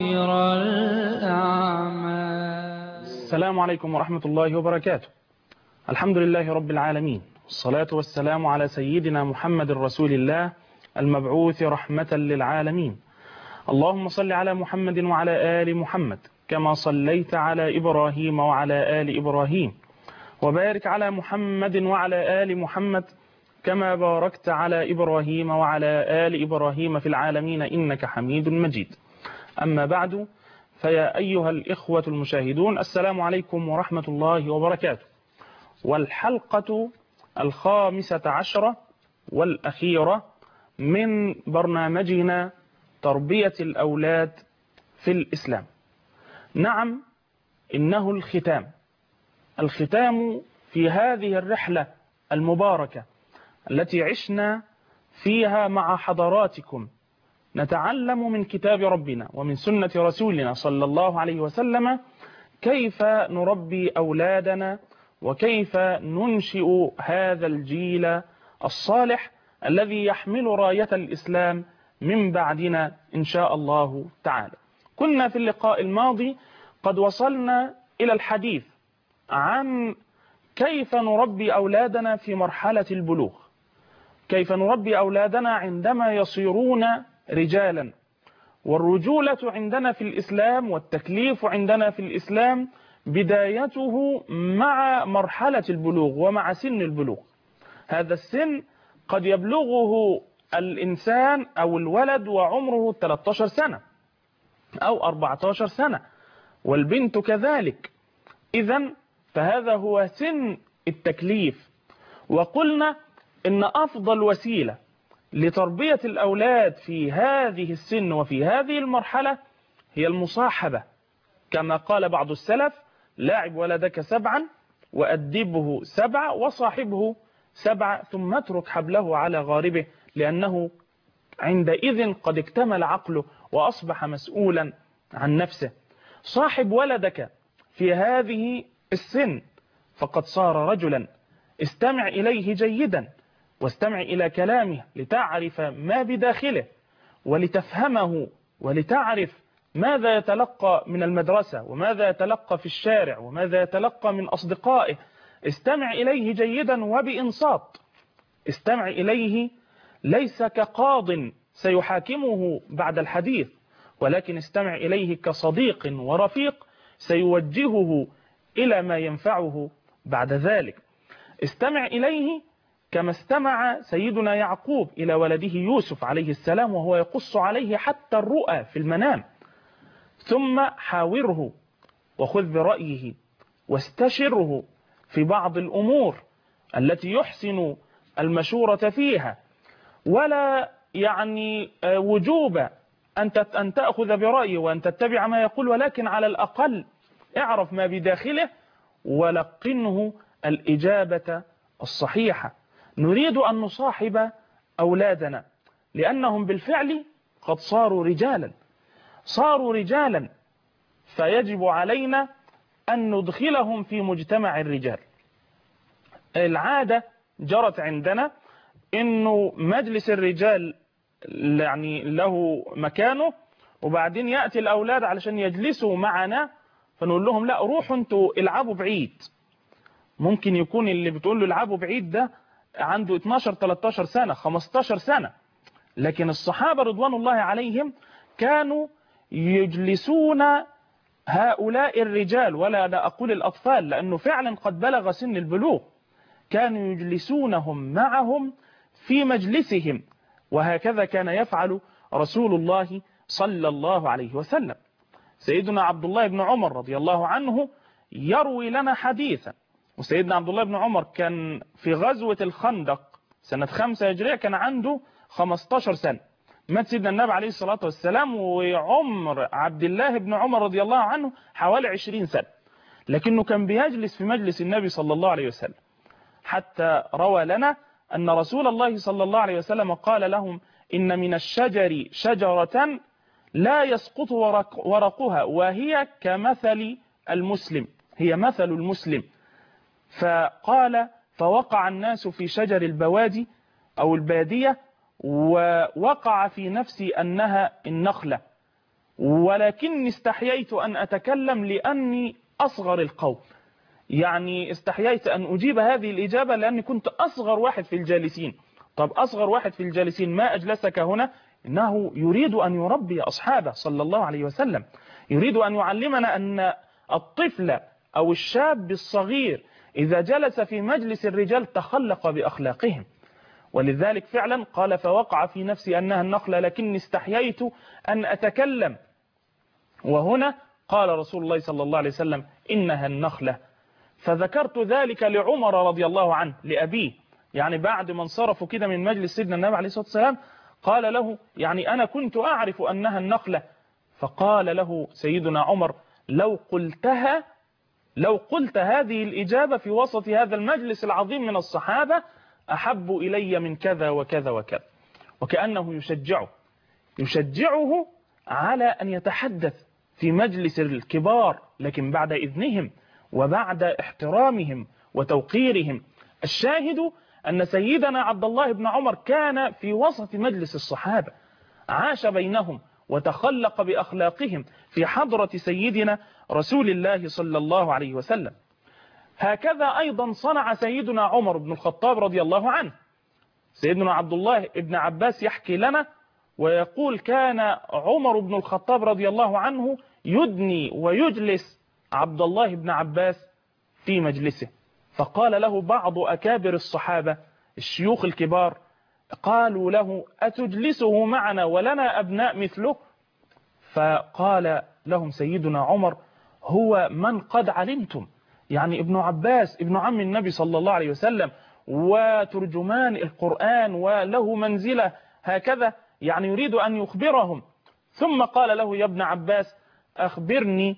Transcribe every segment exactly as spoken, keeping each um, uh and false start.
السلام عليكم ورحمة الله وبركاته. الحمد لله رب العالمين، والصلاة والسلام على سيدنا محمد رسول الله المبعوث رحمة للعالمين. اللهم صل على محمد وعلى آل محمد كما صليت على إبراهيم وعلى آل إبراهيم، وبارك على محمد وعلى آل محمد كما باركت على إبراهيم وعلى آل إبراهيم في العالمين إنك حميد مجيد. أما بعد، فيا أيها الإخوة المشاهدون، السلام عليكم ورحمة الله وبركاته. والحلقة الخامسة عشرة والأخيرة من برنامجنا تربية الأولاد في الإسلام. نعم، إنه الختام الختام في هذه الرحلة المباركة التي عشنا فيها مع حضراتكم، نتعلم من كتاب ربنا ومن سنة رسولنا صلى الله عليه وسلم كيف نربي أولادنا وكيف ننشئ هذا الجيل الصالح الذي يحمل راية الإسلام من بعدنا إن شاء الله تعالى. كنا في اللقاء الماضي قد وصلنا إلى الحديث عن كيف نربي أولادنا في مرحلة البلوغ، كيف نربي أولادنا عندما يصيرون رجالا. والرجولة عندنا في الإسلام والتكليف عندنا في الإسلام بدايته مع مرحلة البلوغ ومع سن البلوغ. هذا السن قد يبلغه الإنسان أو الولد وعمره ثلاثة عشر سنة أو أربعة عشر سنة، والبنت كذلك. إذن فهذا هو سن التكليف. وقلنا إن أفضل وسيلة لتربية الأولاد في هذه السن وفي هذه المرحلة هي المصاحبة، كما قال بعض السلف: لاعب ولدك سبعا وأدبه سبعا وصاحبه سبعا ثم اترك حبله على غاربه، لأنه عندئذ قد اكتمل عقله وأصبح مسؤولا عن نفسه. صاحب ولدك في هذه السن فقد صار رجلا. استمع إليه جيدا واستمع إلى كلامه لتعرف ما بداخله ولتفهمه ولتعرف ماذا يتلقى من المدرسة وماذا يتلقى في الشارع وماذا يتلقى من أصدقائه. استمع إليه جيدا وبإنصات. استمع إليه ليس كقاض سيحاكمه بعد الحديث، ولكن استمع إليه كصديق ورفيق سيوجهه إلى ما ينفعه بعد ذلك. استمع إليه كما استمع سيدنا يعقوب إلى ولده يوسف عليه السلام وهو يقص عليه حتى الرؤى في المنام. ثم حاوره وخذ برأيه واستشره في بعض الأمور التي يحسن المشورة فيها، ولا يعني وجوب أن تأخذ برأيه وأن تتبع ما يقول، ولكن على الأقل اعرف ما بداخله ولقنه الإجابة الصحيحة. نريد أن نصاحب أولادنا لأنهم بالفعل قد صاروا رجالا صاروا رجالا فيجب علينا أن ندخلهم في مجتمع الرجال. العادة جرت عندنا إنه مجلس الرجال يعني له مكانه، وبعدين يأتي الأولاد علشان يجلسوا معنا فنقول لهم لا، روحوا انتوا العبوا بعيد. ممكن يكون اللي بتقول له العبوا بعيد ده عنده اثناشر ثلاثة عشر سنة خمسة عشر سنة، لكن الصحابة رضوان الله عليهم كانوا يجلسون هؤلاء الرجال، ولا لا أقول الأطفال لأنه فعلا قد بلغ سن البلوغ، كانوا يجلسونهم معهم في مجلسهم، وهكذا كان يفعل رسول الله صلى الله عليه وسلم. سيدنا عبد الله بن عمر رضي الله عنه يروي لنا حديثا، وسيدنا عبد الله بن عمر كان في غزوة الخندق سنة خمسة هجرية، كان عنده خمسة عشر سنة. مات سيدنا النبي عليه الصلاة والسلام وعمر عبد الله بن عمر رضي الله عنه حوالي عشرين سنة، لكنه كان بيجلس في مجلس النبي صلى الله عليه وسلم، حتى روى لنا أن رسول الله صلى الله عليه وسلم قال لهم: إن من الشجر شجرة لا يسقط ورق ورقها وهي كمثل المسلم، هي مثل المسلم. فقال: فوقع الناس في شجر البوادي أو البادية، ووقع في نفسي أنها النخلة، ولكني استحييت أن أتكلم لأني أصغر القوم. يعني استحييت أن أجيب هذه الإجابة لأني كنت أصغر واحد في الجالسين. طب أصغر واحد في الجالسين ما أجلسك هنا؟ إنه يريد أن يربي أصحابه صلى الله عليه وسلم، يريد أن يعلمنا أن الطفل أو الشاب الصغير إذا جلس في مجلس الرجال تخلق بأخلاقهم. ولذلك فعلا قال فوقع في نفسي أنها النخلة لكني استحييت أن أتكلم. وهنا قال رسول الله صلى الله عليه وسلم إنها النخلة. فذكرت ذلك لعمر رضي الله عنه لأبيه، يعني بعد ما انصرفوا كده من مجلس سيدنا النبي عليه الصلاة والسلام قال له يعني أنا كنت أعرف أنها النخلة. فقال له سيدنا عمر لو قلتها لو قلت هذه الإجابة في وسط هذا المجلس العظيم من الصحابة أحب إلي من كذا وكذا وكذا. وكأنه يشجعه يشجعه على أن يتحدث في مجلس الكبار، لكن بعد إذنهم وبعد احترامهم وتوقيرهم. الشاهد أن سيدنا عبد الله بن عمر كان في وسط مجلس الصحابة، عاش بينهم وتخلق بأخلاقهم في حضرة سيدنا رسول الله صلى الله عليه وسلم. هكذا أيضا صنع سيدنا عمر بن الخطاب رضي الله عنه. سيدنا عبد الله بن عباس يحكي لنا ويقول كان عمر بن الخطاب رضي الله عنه يدني ويجلس عبد الله بن عباس في مجلسه. فقال له بعض أكابر الصحابة الشيوخ الكبار قالوا له أتجلسه معنا ولنا أبناء مثله؟ فقال لهم سيدنا عمر هو من قد علمتم، يعني ابن عباس ابن عم النبي صلى الله عليه وسلم وترجمان القرآن وله منزلة هكذا، يعني يريد أن يخبرهم. ثم قال له يا ابن عباس أخبرني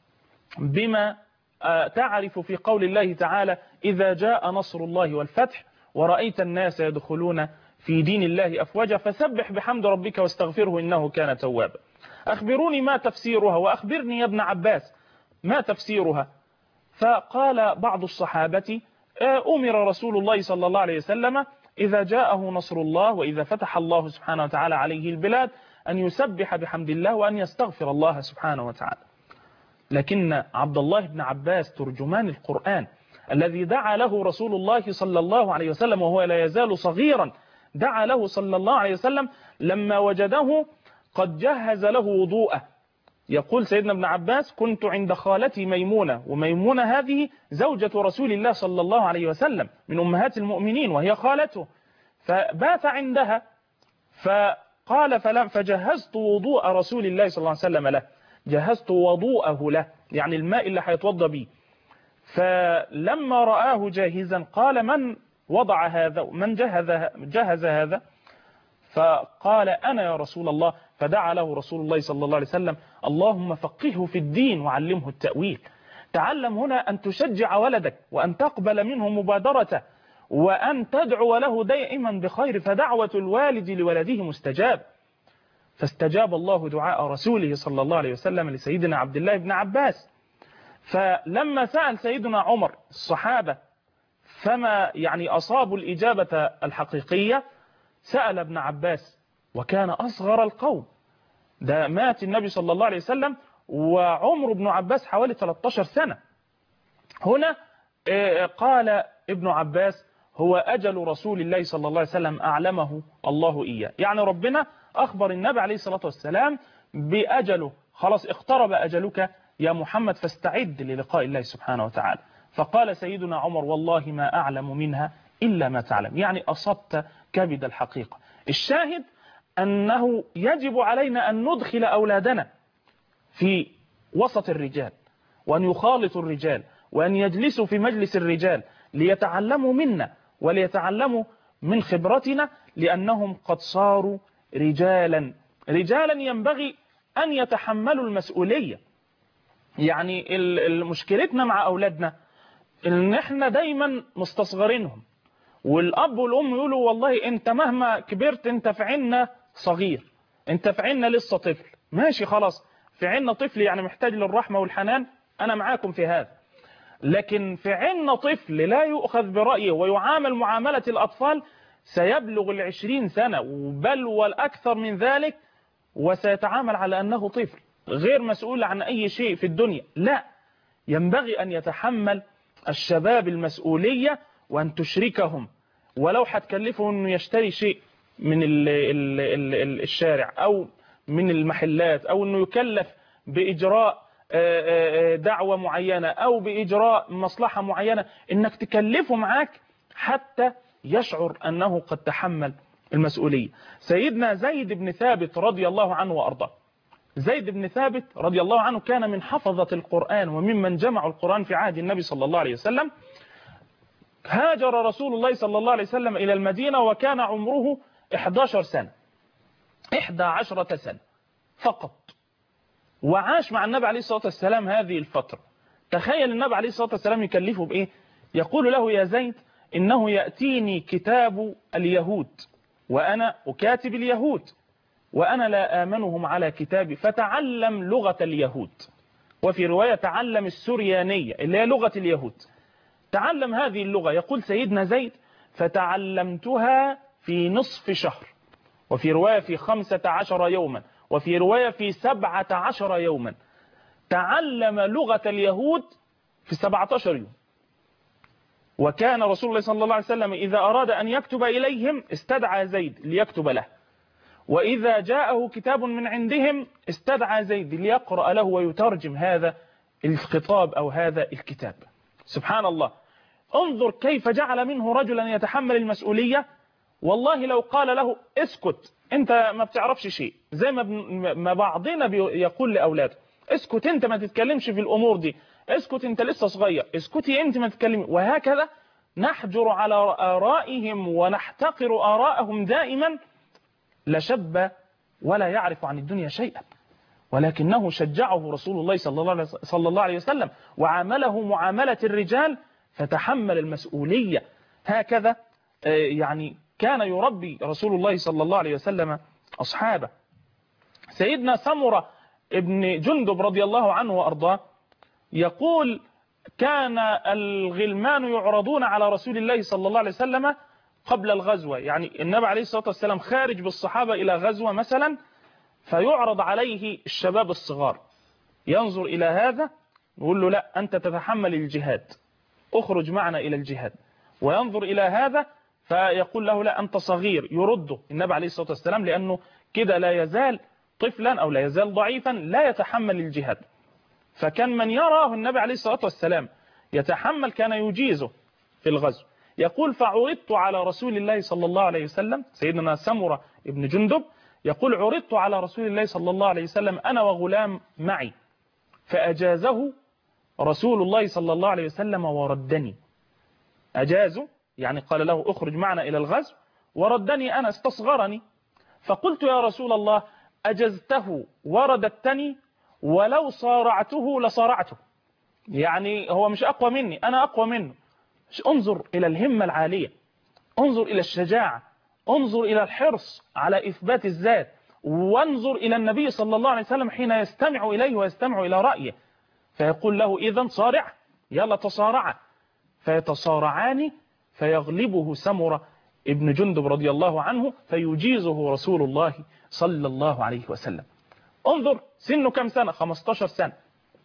بما تعرف في قول الله تعالى إذا جاء نصر الله والفتح ورأيت الناس يدخلون في دين الله أفواجا فسبح بحمد ربك واستغفره إنه كان توابا. أخبروني ما تفسيرها وأخبرني يا ابن عباس ما تفسيرها. فقال بعض الصحابة أمر رسول الله صلى الله عليه وسلم إذا جاءه نصر الله وإذا فتح الله سبحانه وتعالى عليه البلاد أن يسبح بحمد الله وأن يستغفر الله سبحانه وتعالى. لكن عبد الله بن عباس ترجمان القرآن الذي دعا له رسول الله صلى الله عليه وسلم وهو لا يزال صغيرا، دعا له صلى الله عليه وسلم لما وجده قد جهز له وضوءه. يقول سيدنا ابن عباس كنت عند خالتي ميمونة، وميمونة هذه زوجة رسول الله صلى الله عليه وسلم من أمهات المؤمنين وهي خالته، فبات عندها فقال فلم فجهزت وضوء رسول الله صلى الله عليه وسلم له، جهزت وضوءه له يعني الماء اللي هيتوضى به. فلما رآه جاهزا قال من وضع هذا من جهز, جهز هذا؟ فقال أنا يا رسول الله. فدعا له رسول الله صلى الله عليه وسلم اللهم فقهه في الدين وعلمه التأويل. تعلم هنا أن تشجع ولدك وأن تقبل منه مبادرته وأن تدعو له دائما بخير، فدعوة الوالد لولده مستجاب. فاستجاب الله دعاء رسوله صلى الله عليه وسلم لسيدنا عبد الله بن عباس. فلما سأل سيدنا عمر الصحابة فما يعني أصابوا الإجابة الحقيقية، سأل ابن عباس وكان أصغر القوم. ده مات النبي صلى الله عليه وسلم وعمر بن عباس حوالي ثلاثة عشر سنة. هنا قال ابن عباس هو أجل رسول الله صلى الله عليه وسلم أعلمه الله إياه، يعني ربنا أخبر النبي عليه الصلاة والسلام بأجله، خلاص اقترب أجلك يا محمد فاستعد للقاء الله سبحانه وتعالى. فقال سيدنا عمر والله ما أعلم منها إلا ما تعلم، يعني أصبت كبد الحقيقة. الشاهد أنه يجب علينا أن ندخل أولادنا في وسط الرجال وأن يخالطوا الرجال وأن يجلسوا في مجلس الرجال ليتعلموا منا وليتعلموا من خبرتنا، لأنهم قد صاروا رجالا رجالا ينبغي أن يتحملوا المسؤولية. يعني مشكلتنا مع أولادنا إن إحنا دايما مستصغرينهم، والأب والأم يقولوا والله أنت مهما كبرت أنت في عنا صغير، أنت في عنا لسه طفل. ماشي خلاص، في عنا طفل يعني محتاج للرحمة والحنان، أنا معاكم في هذا. لكن في عنا طفل لا يؤخذ برأيه ويعامل معاملة الأطفال سيبلغ العشرين سنة بل والأكثر من ذلك وسيتعامل على أنه طفل. غير مسؤول عن أي شيء في الدنيا، لا، ينبغي أن يتحمل الشباب المسؤولية وأن تشركهم، ولو هتكلفه أنه يشتري شيء من ال ال ال الشارع أو من المحلات، أو أنه يكلف بإجراء دعوة معينة أو بإجراء مصلحة معينة، إنك تكلفه معاك حتى يشعر أنه قد تحمل المسؤولية. سيدنا زيد بن ثابت رضي الله عنه وأرضاه، زيد بن ثابت رضي الله عنه كان من حفظة القرآن وممن جمعوا القرآن في عهد النبي صلى الله عليه وسلم. هاجر رسول الله صلى الله عليه وسلم إلى المدينة وكان عمره إحدى عشرة سنة، إحدى عشرة سنة فقط، وعاش مع النبي عليه الصلاة والسلام هذه الفترة. تخيل النبي عليه الصلاة والسلام يكلفه بإيه؟ يقول له: يا زيد، إنه يأتيني كتاب اليهود وأنا أكاتب اليهود وأنا لا آمنهم على كتابي، فتعلم لغة اليهود. وفي رواية تعلم السريانية اللي هي لغة اليهود، تعلم هذه اللغة. يقول سيدنا زيد: فتعلمتها في نصف شهر، وفي رواية في خمسة عشر يوما، وفي رواية في سبعة عشر يوما. تعلم لغة اليهود في سبعة عشر يوم. وكان رسول الله صلى الله عليه وسلم إذا أراد أن يكتب إليهم استدعى زيد ليكتب له، وإذا جاءه كتاب من عندهم استدعى زيد ليقرأ له ويترجم هذا الخطاب أو هذا الكتاب. سبحان الله، انظر كيف جعل منه رجلا يتحمل المسؤولية. والله لو قال له: اسكت، انت ما بتعرفش شيء، زي ما بعضنا يقول لأولاده: اسكت انت ما تتكلمش في الأمور دي، اسكت انت لسه صغير، اسكتي انت ما تتكلمي، وهكذا نحجر على آرائهم ونحتقر آراءهم دائما، لشب ولا يعرف عن الدنيا شيئا، ولكنه شجعه رسول الله صلى الله عليه وسلم وعامله معاملة الرجال فتحمل المسؤولية. هكذا يعني كان يربي رسول الله صلى الله عليه وسلم أصحابه. سيدنا سمرة ابن جندب رضي الله عنه وأرضاه يقول: كان الغلمان يعرضون على رسول الله صلى الله عليه وسلم قبل الغزوة، يعني النبي عليه الصلاة والسلام خارج بالصحابة إلى غزوة مثلا، فيعرض عليه الشباب الصغار، ينظر إلى هذا يقول له: لا، أنت تتحمل الجهاد، أخرج معنا إلى الجهاد. وينظر إلى هذا فيقول له: لا، أنت صغير، يرده النبي عليه الصلاة والسلام، لأنه كده لا يزال طفلا أو لا يزال ضعيفا لا يتحمل الجهاد. فكان من يراه النبي عليه الصلاة والسلام يتحمل كان يجيزه في الغزو. يقول: فعرضت على رسول الله صلى الله عليه وسلم، سيدنا سمرة ابن جندب يقول: عرضت على رسول الله صلى الله عليه وسلم أنا وغلام معي، فأجازه رسول الله صلى الله عليه وسلم وردني. أجازه يعني قال له: اخرج معنا إلى الغزو، وردني أنا، استصغرني. فقلت: يا رسول الله، أجزته ورددتني، ولو صارعته لصارعته، يعني هو مش أقوى مني، أنا أقوى منه. انظر إلى الهمة العالية، انظر إلى الشجاعة، انظر إلى الحرص على إثبات الذات، وانظر إلى النبي صلى الله عليه وسلم حين يستمع إليه ويستمع إلى رأيه، فيقول له: إذن صارع، يلا تصارع. فيتصارعان فيغلبه سمرة ابن جندب رضي الله عنه فيجيزه رسول الله صلى الله عليه وسلم. انظر سنه كم سنة؟ خمستاشر سنة.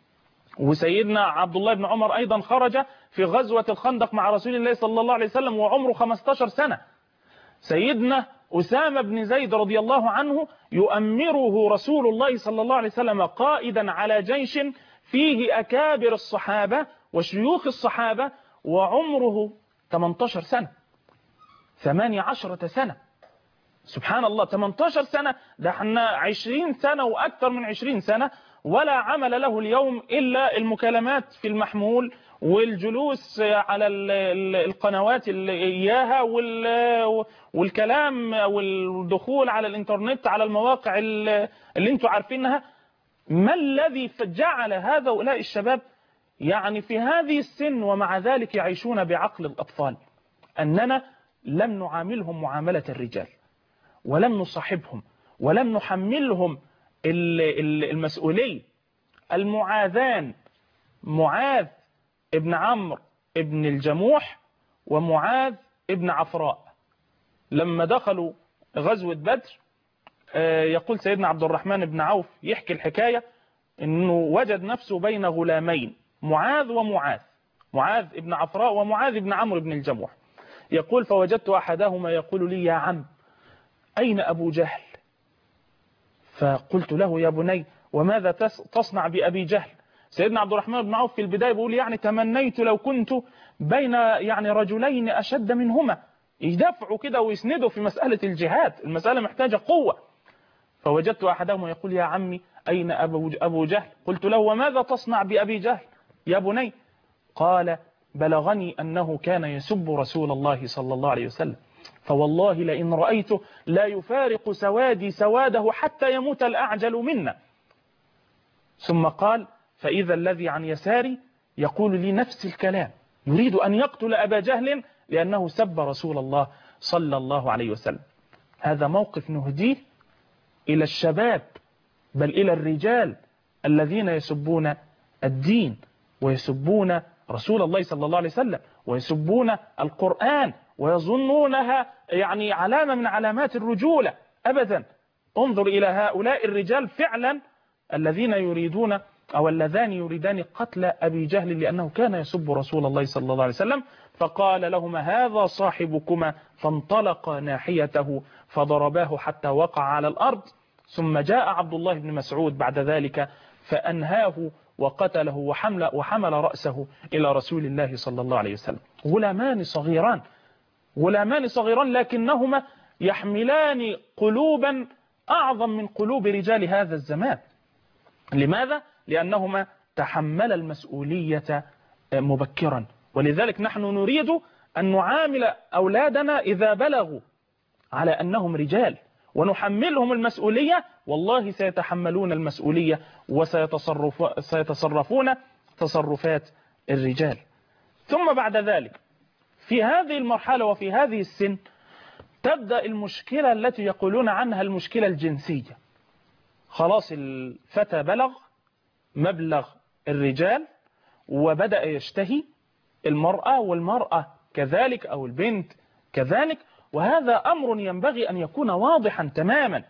وسيدنا عبد الله بن عمر أيضا خرج في غزوة الخندق مع رسول الله صلى الله عليه وسلم وعمره خمستاشر سنة. سيدنا أسامة بن زيد رضي الله عنه يؤمره رسول الله صلى الله عليه وسلم قائدا على جيش فيه أكابر الصحابة وشيوخ الصحابة، وعمره ثمانية عشر سنة، ثمانية عشر سنة. سبحان الله، ثمانية عشر سنة، ده احنا عشرين سنة وأكثر من عشرين سنة، ولا عمل له اليوم إلا المكالمات في المحمول والجلوس على القنوات اللي إياها والكلام والدخول على الإنترنت على المواقع اللي انتوا عارفينها. ما الذي جعل هؤلاء الشباب يعني في هذه السن ومع ذلك يعيشون بعقل الأطفال؟ أننا لم نعاملهم معاملة الرجال، ولم نصاحبهم، ولم نحملهم المسؤولية. المعاذان، معاذ ابن عمرو ابن الجموح ومعاذ ابن عفراء، لما دخلوا غزوة بدر، يقول سيدنا عبد الرحمن بن عوف يحكي الحكاية، أنه وجد نفسه بين غلامين، معاذ ومعاذ، معاذ ابن عفراء ومعاذ ابن عمرو بن الجموح. يقول فوجدت أحدهما يقول لي يا عم أين أبو جهل؟ فقلت له يا بني وماذا تصنع بأبي جهل؟ سيدنا عبد الرحمن بن عوف في البداية بيقول يعني تمنيت لو كنت بين يعني رجلين أشد منهما يدفعوا كده ويسندوا في مسألة الجهاد، المسألة محتاجة قوة. فوجدت أحدهما يقول يا عمي أين أبو جهل؟ قلت له وماذا تصنع بأبي جهل يا بني؟ قال بلغني أنه كان يسب رسول الله صلى الله عليه وسلم، فوالله لئن رأيته لا يفارق سوادي سواده حتى يموت الأعجل منا. ثم قال فإذا الذي عن يساري يقول لي نفس الكلام، يريد أن يقتل أبا جهل لأنه سب رسول الله صلى الله عليه وسلم. هذا موقف نهديه إلى الشباب بل إلى الرجال الذين يسبون الدين ويسبون رسول الله صلى الله عليه وسلم ويسبون القرآن ويظنونها يعني علامة من علامات الرجولة. أبدا، انظر إلى هؤلاء الرجال فعلا الذين يريدون أو اللذان يريدان قتل أبي جهل لأنه كان يسب رسول الله صلى الله عليه وسلم. فقال لهما هذا صاحبكما، فانطلق ناحيته فضرباه حتى وقع على الأرض. ثم جاء عبد الله بن مسعود بعد ذلك فأنهاه وقتله وحمل, وحمل رأسه إلى رسول الله صلى الله عليه وسلم. غلامان صغيران غلامان صغيران لكنهما يحملان قلوبا أعظم من قلوب رجال هذا الزمان. لماذا؟ لأنهما تحمل المسؤولية مبكرا. ولذلك نحن نريد أن نعامل أولادنا إذا بلغوا على أنهم رجال ونحملهم المسؤولية، والله سيتحملون المسؤولية وسيتصرفون تصرفات الرجال. ثم بعد ذلك في هذه المرحلة وفي هذه السن تبدأ المشكلة التي يقولون عنها المشكلة الجنسية. خلاص الفتى بلغ مبلغ الرجال وبدأ يشتهي المرأة، والمرأة كذلك أو البنت كذلك، وهذا أمر ينبغي أن يكون واضحا تماما.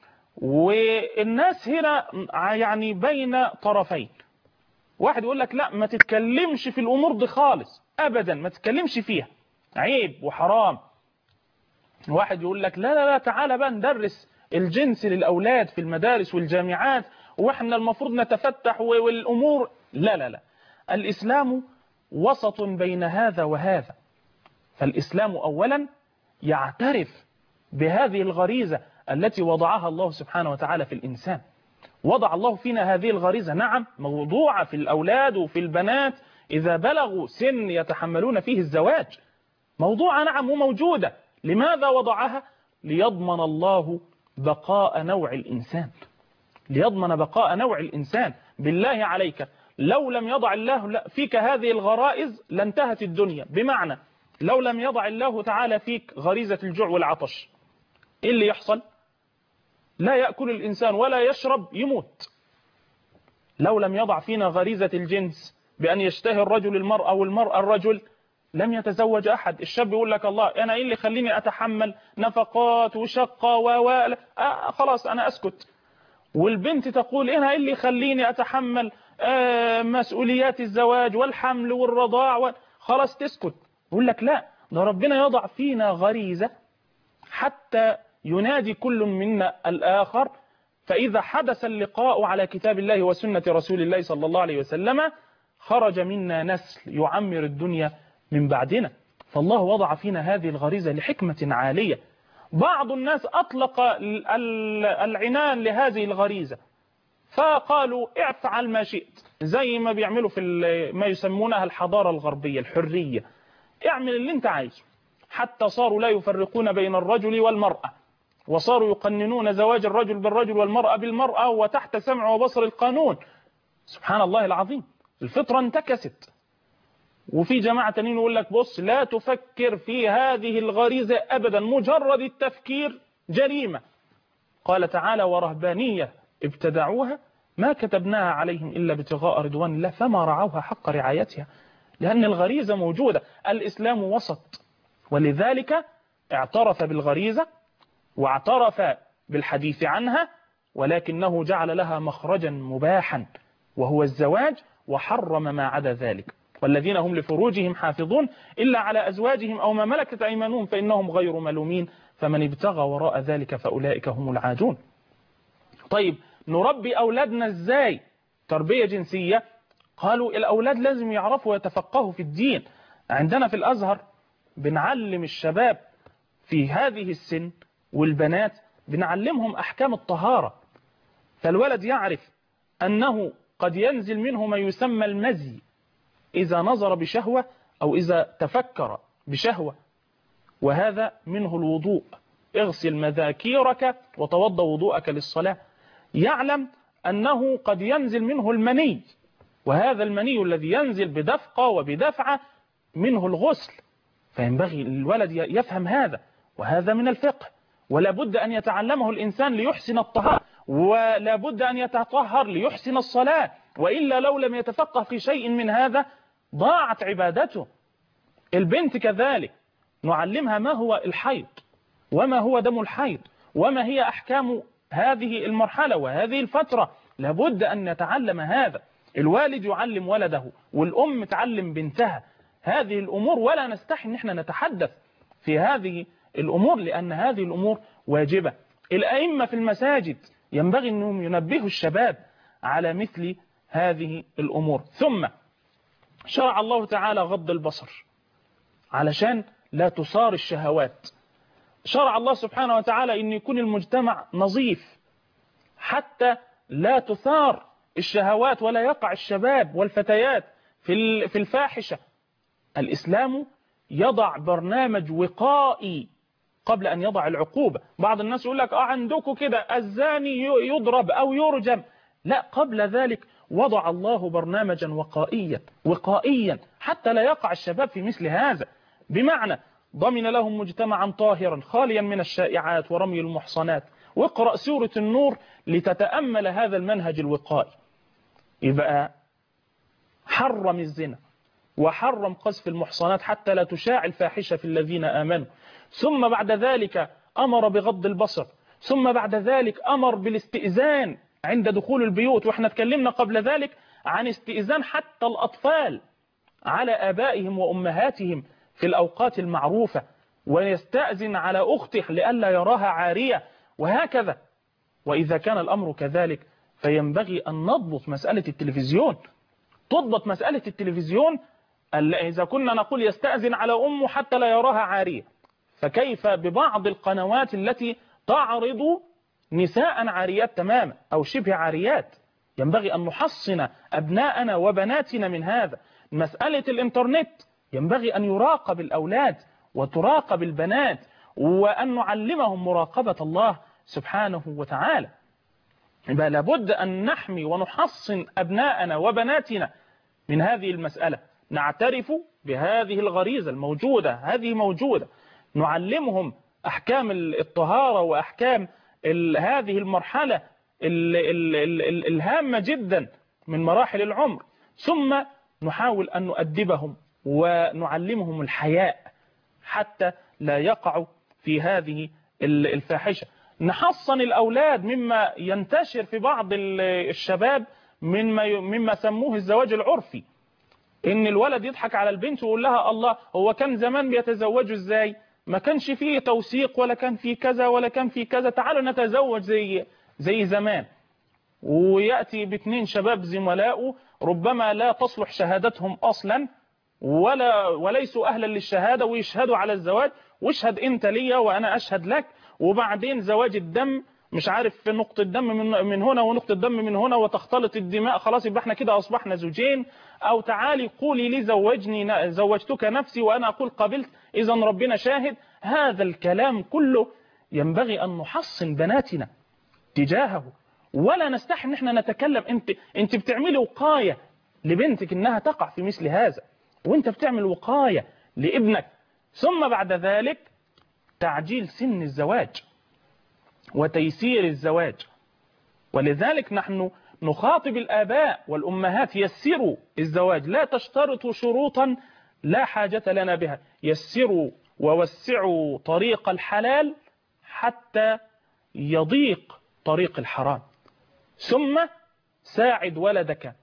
والناس هنا يعني بين طرفين، واحد يقول لك لا ما تتكلمش في الأمور دي خالص أبدا، ما تتكلمش فيها عيب وحرام. واحد يقول لك لا لا لا تعالى بقى ندرس الجنس للأولاد في المدارس والجامعات وإحنا المفروض نتفتح والأمور. لا لا لا، الإسلام وسط بين هذا وهذا. فالإسلام أولا يعترف بهذه الغريزة التي وضعها الله سبحانه وتعالى في الإنسان. وضع الله فينا هذه الغريزة، نعم موضوعة في الأولاد وفي البنات إذا بلغوا سن يتحملون فيه الزواج، موضوعة نعم وموجودة. لماذا وضعها؟ ليضمن الله بقاء نوع الإنسان، ليضمن بقاء نوع الإنسان. بالله عليك لو لم يضع الله فيك هذه الغرائز لانتهت الدنيا. بمعنى لو لم يضع الله تعالى فيك غريزة الجوع والعطش، إيه اللي يحصل؟ لا يأكل الإنسان ولا يشرب، يموت. لو لم يضع فينا غريزة الجنس بأن يشتهي الرجل المرأة والمرأة الرجل لم يتزوج أحد. الشاب يقول لك الله أنا إيه اللي خليني أتحمل نفقات وشقة و آه خلاص أنا أسكت. والبنت تقول أنا إيه اللي يخليني أتحمل آه مسؤوليات الزواج والحمل والرضاع خلاص تسكت. يقول لك لا، ده ربنا يضع فينا غريزة حتى ينادي كل منا الآخر، فإذا حدث اللقاء على كتاب الله وسنة رسول الله صلى الله عليه وسلم خرج منا نسل يعمر الدنيا من بعدنا. فالله وضع فينا هذه الغريزة لحكمة عالية. بعض الناس أطلق العنان لهذه الغريزة فقالوا افعل ما شئت، زي ما بيعملوا في ما يسمونها الحضارة الغربية الحرية، اعمل اللي انت عايزه، حتى صاروا لا يفرقون بين الرجل والمرأة، وصاروا يقننون زواج الرجل بالرجل والمرأة بالمرأة وتحت سمع وبصر القانون. سبحان الله العظيم، الفطرة انتكست. وفي جماعة تانيين يقول لك بص لا تفكر في هذه الغريزة أبدا، مجرد التفكير جريمة. قال تعالى ورهبانية ابتدعوها ما كتبناها عليهم إلا ابتغاء رضوان الله فما رعوها حق رعايتها، لأن الغريزة موجودة. الإسلام وسط، ولذلك اعترف بالغريزة واعترف بالحديث عنها، ولكنه جعل لها مخرجا مباحا وهو الزواج، وحرم ما عدا ذلك. والذين هم لفروجهم حافظون إلا على أزواجهم أو ما ملكت أيمانهم فإنهم غير ملومين فمن ابتغى وراء ذلك فأولئك هم العادون. طيب نربي أولادنا إزاي تربية جنسية؟ قالوا الأولاد لازم يعرفوا ويتفقهوا في الدين. عندنا في الأزهر بنعلم الشباب في هذه السن والبنات بنعلمهم أحكام الطهارة، فالولد يعرف أنه قد ينزل منه ما يسمى المزي إذا نظر بشهوة أو إذا تفكر بشهوة، وهذا منه الوضوء، اغسل مذاكيرك وتوضأ وضوءك للصلاة. يعلم أنه قد ينزل منه المني، وهذا المني الذي ينزل بدفقة وبدفعة منه الغسل، فينبغي الولد يفهم هذا، وهذا من الفقه، ولا بد أن يتعلمه الإنسان ليحسن الطهارة، ولا بد أن يتطهر ليحسن الصلاة، وإلا لو لم يتفقه في شيء من هذا ضاعت عبادته. البنت كذلك نعلمها ما هو الحيض وما هو دم الحيض وما هي أحكام هذه المرحلة وهذه الفترة، لابد أن نتعلم هذا. الوالد يعلم ولده والأم تعلم بنتها هذه الأمور، ولا نستحي أن احنا نتحدث في هذه الأمور لأن هذه الأمور واجبة. الأئمة في المساجد ينبغي أنهم ينبهوا الشباب على مثل هذه الأمور. ثم شرع الله تعالى غض البصر علشان لا تصار الشهوات. شرع الله سبحانه وتعالى أن يكون المجتمع نظيف حتى لا تثار الشهوات ولا يقع الشباب والفتيات في الفاحشة. الإسلام يضع برنامج وقائي قبل أن يضع العقوبة. بعض الناس يقول لك آه عندكم كده الزاني يضرب أو يرجم، لا، قبل ذلك وضع الله برنامجا وقائيا وقائيا حتى لا يقع الشباب في مثل هذا، بمعنى ضمن لهم مجتمعا طاهرا خاليا من الشائعات ورمي المحصنات. واقرأ سورة النور لتتأمل هذا المنهج الوقائي. يبقى حرم الزنا وحرم قذف المحصنات حتى لا تشاع الفاحشة في الذين آمنوا، ثم بعد ذلك أمر بغض البصر، ثم بعد ذلك أمر بالاستئذان عند دخول البيوت. وإحنا اتكلمنا قبل ذلك عن استئذان حتى الأطفال على آبائهم وأمهاتهم في الأوقات المعروفة، ويستأذن على أخته لئلا يراها عارية، وهكذا. وإذا كان الأمر كذلك فينبغي أن نضبط مسألة التلفزيون، تضبط مسألة التلفزيون. إذا كنا نقول يستأذن على أمه حتى لا يراها عارية، فكيف ببعض القنوات التي تعرض نساء عاريات تماما أو شبه عاريات؟ ينبغي أن نحصن أبناءنا وبناتنا من هذا. مسألة الإنترنت ينبغي أن يراقب الأولاد وتراقب البنات، وأن نعلمهم مراقبة الله سبحانه وتعالى. يبقى لابد أن نحمي ونحصن أبناءنا وبناتنا من هذه المسألة. نعترف بهذه الغريزة الموجودة، هذه موجودة، نعلمهم أحكام الطهارة وأحكام هذه المرحلة ال ال ال الهامة جدا من مراحل العمر، ثم نحاول أن نؤدبهم ونعلمهم الحياء حتى لا يقعوا في هذه الفاحشة. نحصن الأولاد مما ينتشر في بعض الشباب مما مما سموه الزواج العرفي، إن الولد يضحك على البنت ويقول لها الله هو كان زمان بيتزوجوا إزاي؟ ما كانش فيه توثيق ولا كان فيه كذا ولا كان فيه كذا، تعالوا نتزوج زي زي زمان. ويأتي باثنين شباب زملاء ربما لا تصلح شهادتهم أصلا ولا وليسوا أهلا للشهادة، ويشهدوا على الزواج، واشهد أنت ليا وأنا أشهد لك، وبعدين زواج الدم مش عارف في نقطة دم من, من هنا ونقطة دم من هنا وتختلط الدماء، خلاص يبقى احنا كده أصبحنا زوجين. أو تعالي قولي لي زوجني زوجتك نفسي وأنا أقول قبلت، إذا ربنا شاهد. هذا الكلام كله ينبغي أن نحصن بناتنا تجاهه، ولا نستحي ان احنا نتكلم. انت انت بتعملي وقاية لبنتك انها تقع في مثل هذا، وانت بتعمل وقاية لابنك. ثم بعد ذلك تعجيل سن الزواج وتيسير الزواج. ولذلك نحن نخاطب الآباء والأمهات: يسروا الزواج، لا تشترطوا شروطا لا حاجة لنا بها، يسروا ووسعوا طريق الحلال حتى يضيق طريق الحرام. ثم ساعد ولدك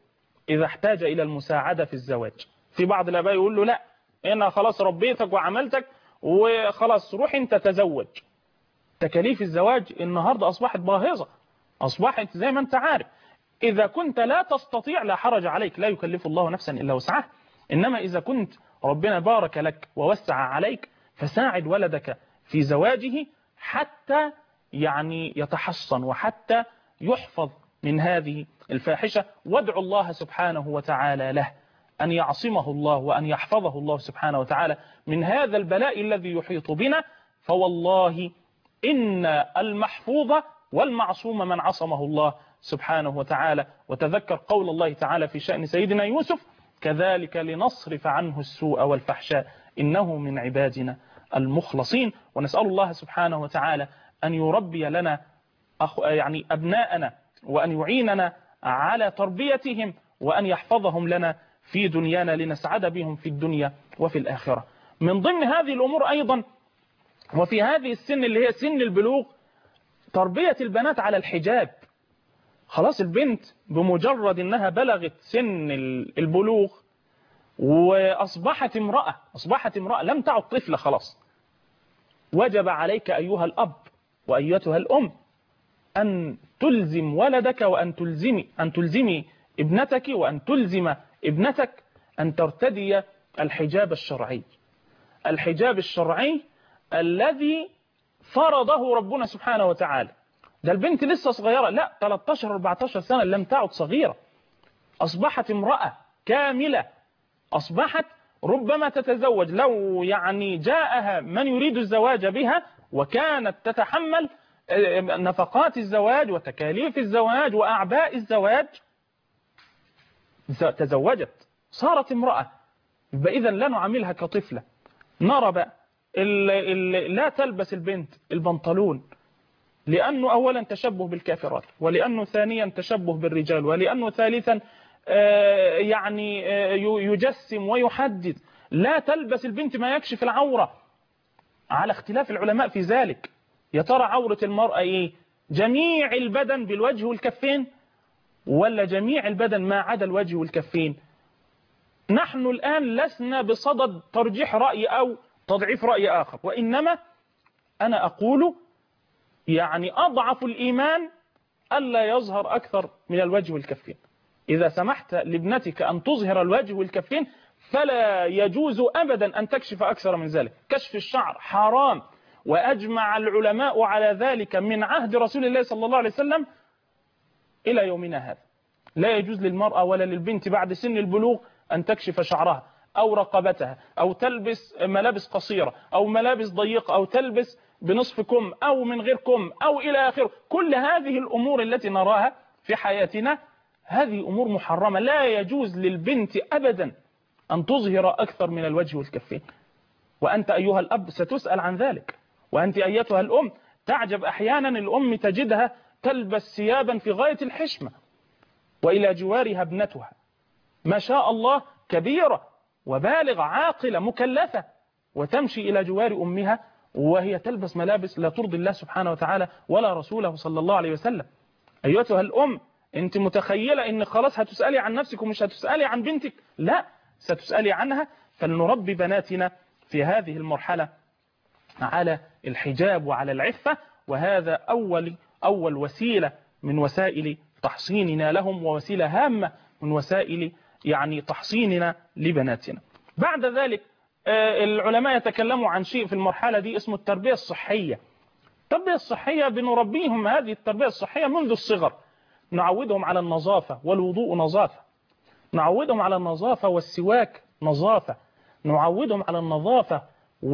إذا احتاج إلى المساعدة في الزواج. في بعض الآباء يقول له لا، أنا خلاص ربيتك وعملتك وخلاص روح أنت تزوج. تكاليف الزواج النهاردة أصبحت باهظة، أصبحت زي ما أنت عارف. إذا كنت لا تستطيع لا حرج عليك، لا يكلف الله نفسا إلا وسعها. إنما إذا كنت ربنا بارك لك ووسع عليك فساعد ولدك في زواجه حتى يعني يتحصن وحتى يحفظ من هذه الفاحشة، وادعو الله سبحانه وتعالى له أن يعصمه الله وأن يحفظه الله سبحانه وتعالى من هذا البلاء الذي يحيط بنا. فوالله إن المحفوظ والمعصوم من عصمه الله سبحانه وتعالى. وتذكر قول الله تعالى في شأن سيدنا يوسف: كذلك لنصرف عنه السوء والفحشاء إنه من عبادنا المخلصين. ونسأل الله سبحانه وتعالى أن يربي لنا يعني أبناءنا وأن يعيننا على تربيتهم وأن يحفظهم لنا في دنيانا لنسعد بهم في الدنيا وفي الآخرة. من ضمن هذه الأمور أيضا وفي هذه السن اللي هي سن البلوغ تربية البنات على الحجاب. خلاص البنت بمجرد أنها بلغت سن البلوغ وأصبحت امرأة، أصبحت امرأة لم تعد طفلة خلاص، وجب عليك أيها الأب وأيتها الأم أن تلزم ولدك وأن تلزمي أن تلزمي ابنتك وأن تلزم ابنتك أن ترتدي الحجاب الشرعي، الحجاب الشرعي الذي فرضه ربنا سبحانه وتعالى. ده البنت لسه صغيرة، لا ثلاثة عشر أربعة عشر سنة لم تعد صغيرة، أصبحت امرأة كاملة، أصبحت ربما تتزوج لو يعني جاءها من يريد الزواج بها وكانت تتحمل نفقات الزواج وتكاليف الزواج وأعباء الزواج تزوجت، صارت امرأة. إذا لا نعاملها كطفلة. نرى بقى لا تلبس البنت البنطلون لأنه أولا تشبه بالكافرات، ولأنه ثانيا تشبه بالرجال، ولأنه ثالثا يعني يجسم ويحدد. لا تلبس البنت ما يكشف العورة، على اختلاف العلماء في ذلك. يا ترى عورة المرأة إيه؟ جميع البدن بالوجه والكفين ولا جميع البدن ما عدا الوجه والكفين؟ نحن الآن لسنا بصدد ترجيح رأي أو تضعيف رأي آخر، وإنما أنا أقول يعني أضعف الإيمان ألا يظهر أكثر من الوجه والكفين. إذا سمحت لابنتك أن تظهر الوجه والكفين فلا يجوز أبدا أن تكشف أكثر من ذلك. كشف الشعر حرام، وأجمع العلماء على ذلك من عهد رسول الله صلى الله عليه وسلم إلى يومنا هذا. لا يجوز للمرأة ولا للبنت بعد سن البلوغ أن تكشف شعرها أو رقبتها أو تلبس ملابس قصيرة أو ملابس ضيقة أو تلبس بنصف كم أو من غير كم أو إلى آخره. كل هذه الأمور التي نراها في حياتنا هذه أمور محرمة. لا يجوز للبنت أبدا أن تظهر أكثر من الوجه والكفين. وأنت أيها الأب ستسأل عن ذلك، وأنت أيتها الأم تعجب أحيانا الأم تجدها تلبس ثيابا في غاية الحشمة وإلى جوارها ابنتها ما شاء الله كبيرة وبالغة عاقلة مكلفة، وتمشي إلى جوار أمها وهي تلبس ملابس لا ترضي الله سبحانه وتعالى ولا رسوله صلى الله عليه وسلم. أيتها الأم أنت متخيلة أن خلاص هتسألي عن نفسك ومش هتسألي عن بنتك؟ لا، ستسألي عنها. فلنربي بناتنا في هذه المرحلة على الحجاب وعلى العفة، وهذا أول أول وسيلة من وسائل تحصيننا لهم، ووسيلة هامة من وسائل يعني تحصيننا لبناتنا. بعد ذلك العلماء يتكلموا عن شيء في المرحلة دي اسمه التربية الصحية. التربية الصحية بنربيهم هذه التربية الصحية منذ الصغر، نعودهم على النظافة، والوضوء نظافة، نعودهم على النظافة والسواك نظافة، نعودهم على النظافة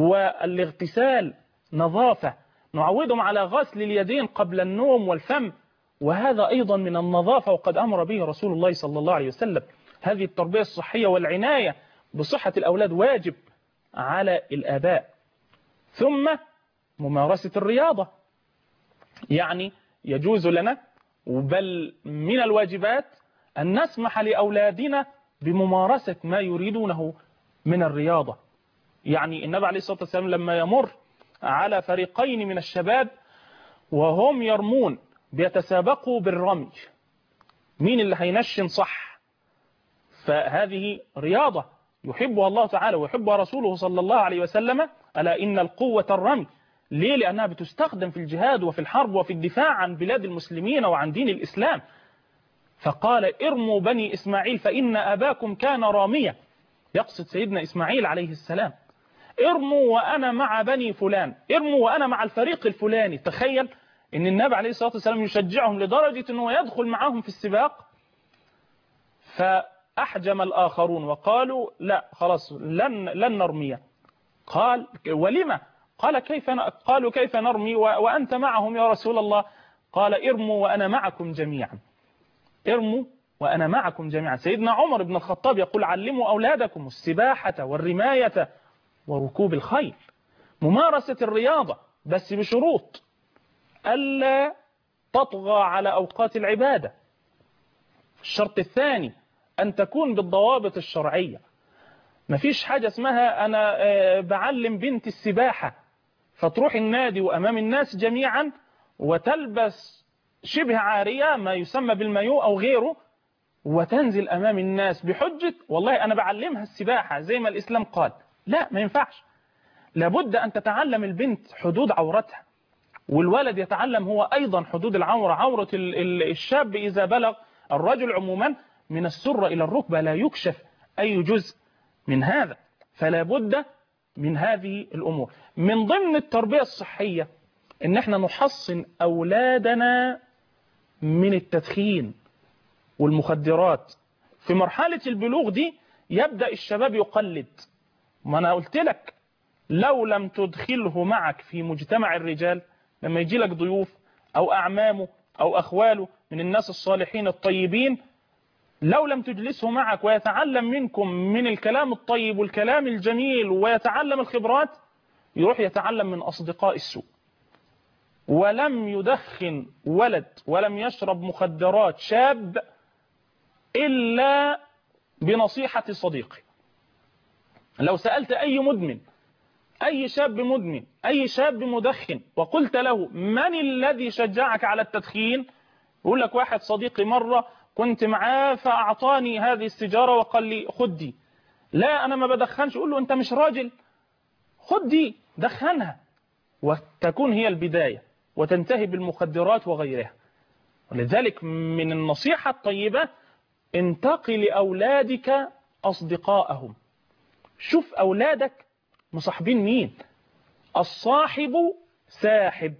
والاغتسال نظافة، نعودهم على غسل اليدين قبل النوم والفم، وهذا أيضا من النظافة وقد أمر به رسول الله صلى الله عليه وسلم. هذه التربية الصحية والعناية بصحة الأولاد واجب على الآباء. ثم ممارسة الرياضة، يعني يجوز لنا بل من الواجبات أن نسمح لأولادنا بممارسة ما يريدونه من الرياضة. يعني النبي عليه الصلاة والسلام لما يمر على فريقين من الشباب وهم يرمون بيتسابقوا بالرمي، مين اللي هينشن صح فهذه رياضة يحبها الله تعالى ويحبها رسوله صلى الله عليه وسلم. ألا إن القوة الرمي. ليه؟ لأنها بتستخدم في الجهاد وفي الحرب وفي الدفاع عن بلاد المسلمين وعن دين الإسلام. فقال ارموا بني إسماعيل فإن أباكم كان راميا، يقصد سيدنا إسماعيل عليه السلام. ارموا وأنا مع بني فلان، ارموا وأنا مع الفريق الفلاني. تخيل أن النبي عليه الصلاة والسلام يشجعهم لدرجة أنه يدخل معهم في السباق. فأحجم الآخرون وقالوا لا خلاص لن, لن نرميه. قال ولما؟ قال كيف ن... قالوا كيف نرمي و... وأنت معهم يا رسول الله؟ قال ارموا وأنا معكم جميعا، ارموا وأنا معكم جميعا. سيدنا عمر بن الخطاب يقول علموا أولادكم السباحة والرماية وركوب الخيل، ممارسة الرياضة بس بشروط، ألا تطغى على أوقات العبادة. الشرط الثاني أن تكون بالضوابط الشرعية. مفيش حاجة اسمها أنا بعلم بنت السباحة فتروح النادي وأمام الناس جميعا وتلبس شبه عارية ما يسمى بالمايو أو غيره وتنزل أمام الناس بحجة والله أنا بعلمها السباحة زي ما الإسلام قال. لا، ما ينفعش. لابد أن تتعلم البنت حدود عورتها، والولد يتعلم هو أيضا حدود العورة. عورة الشاب إذا بلغ، الرجل عموما من السرة إلى الركبة لا يكشف أي جزء من هذا. فلا بد من هذه الأمور. من ضمن التربية الصحية إن احنا نحصن أولادنا من التدخين والمخدرات. في مرحلة البلوغ دي يبدأ الشباب يقلد. ما أنا قلت لك لو لم تدخله معك في مجتمع الرجال، لما يجي لك ضيوف أو أعمامه أو أخواله من الناس الصالحين الطيبين، لو لم تجلسه معك ويتعلم منكم من الكلام الطيب والكلام الجميل ويتعلم الخبرات، يروح يتعلم من أصدقاء السوء. ولم يدخن ولد ولم يشرب مخدرات شاب إلا بنصيحة صديقه. لو سألت أي مدمن، أي شاب مدمن، أي شاب مدخن، وقلت له من الذي شجعك على التدخين، يقول لك واحد صديقي مرة كنت معاه فأعطاني هذه السيجارة وقال لي خد دي. لا أنا ما بدخنش. يقول له أنت مش راجل، خد دي دخنها، وتكون هي البداية وتنتهي بالمخدرات وغيرها. ولذلك من النصيحة الطيبة انتقي لأولادك أصدقائهم. شوف أولادك مصاحبين مين. الصاحب ساحب،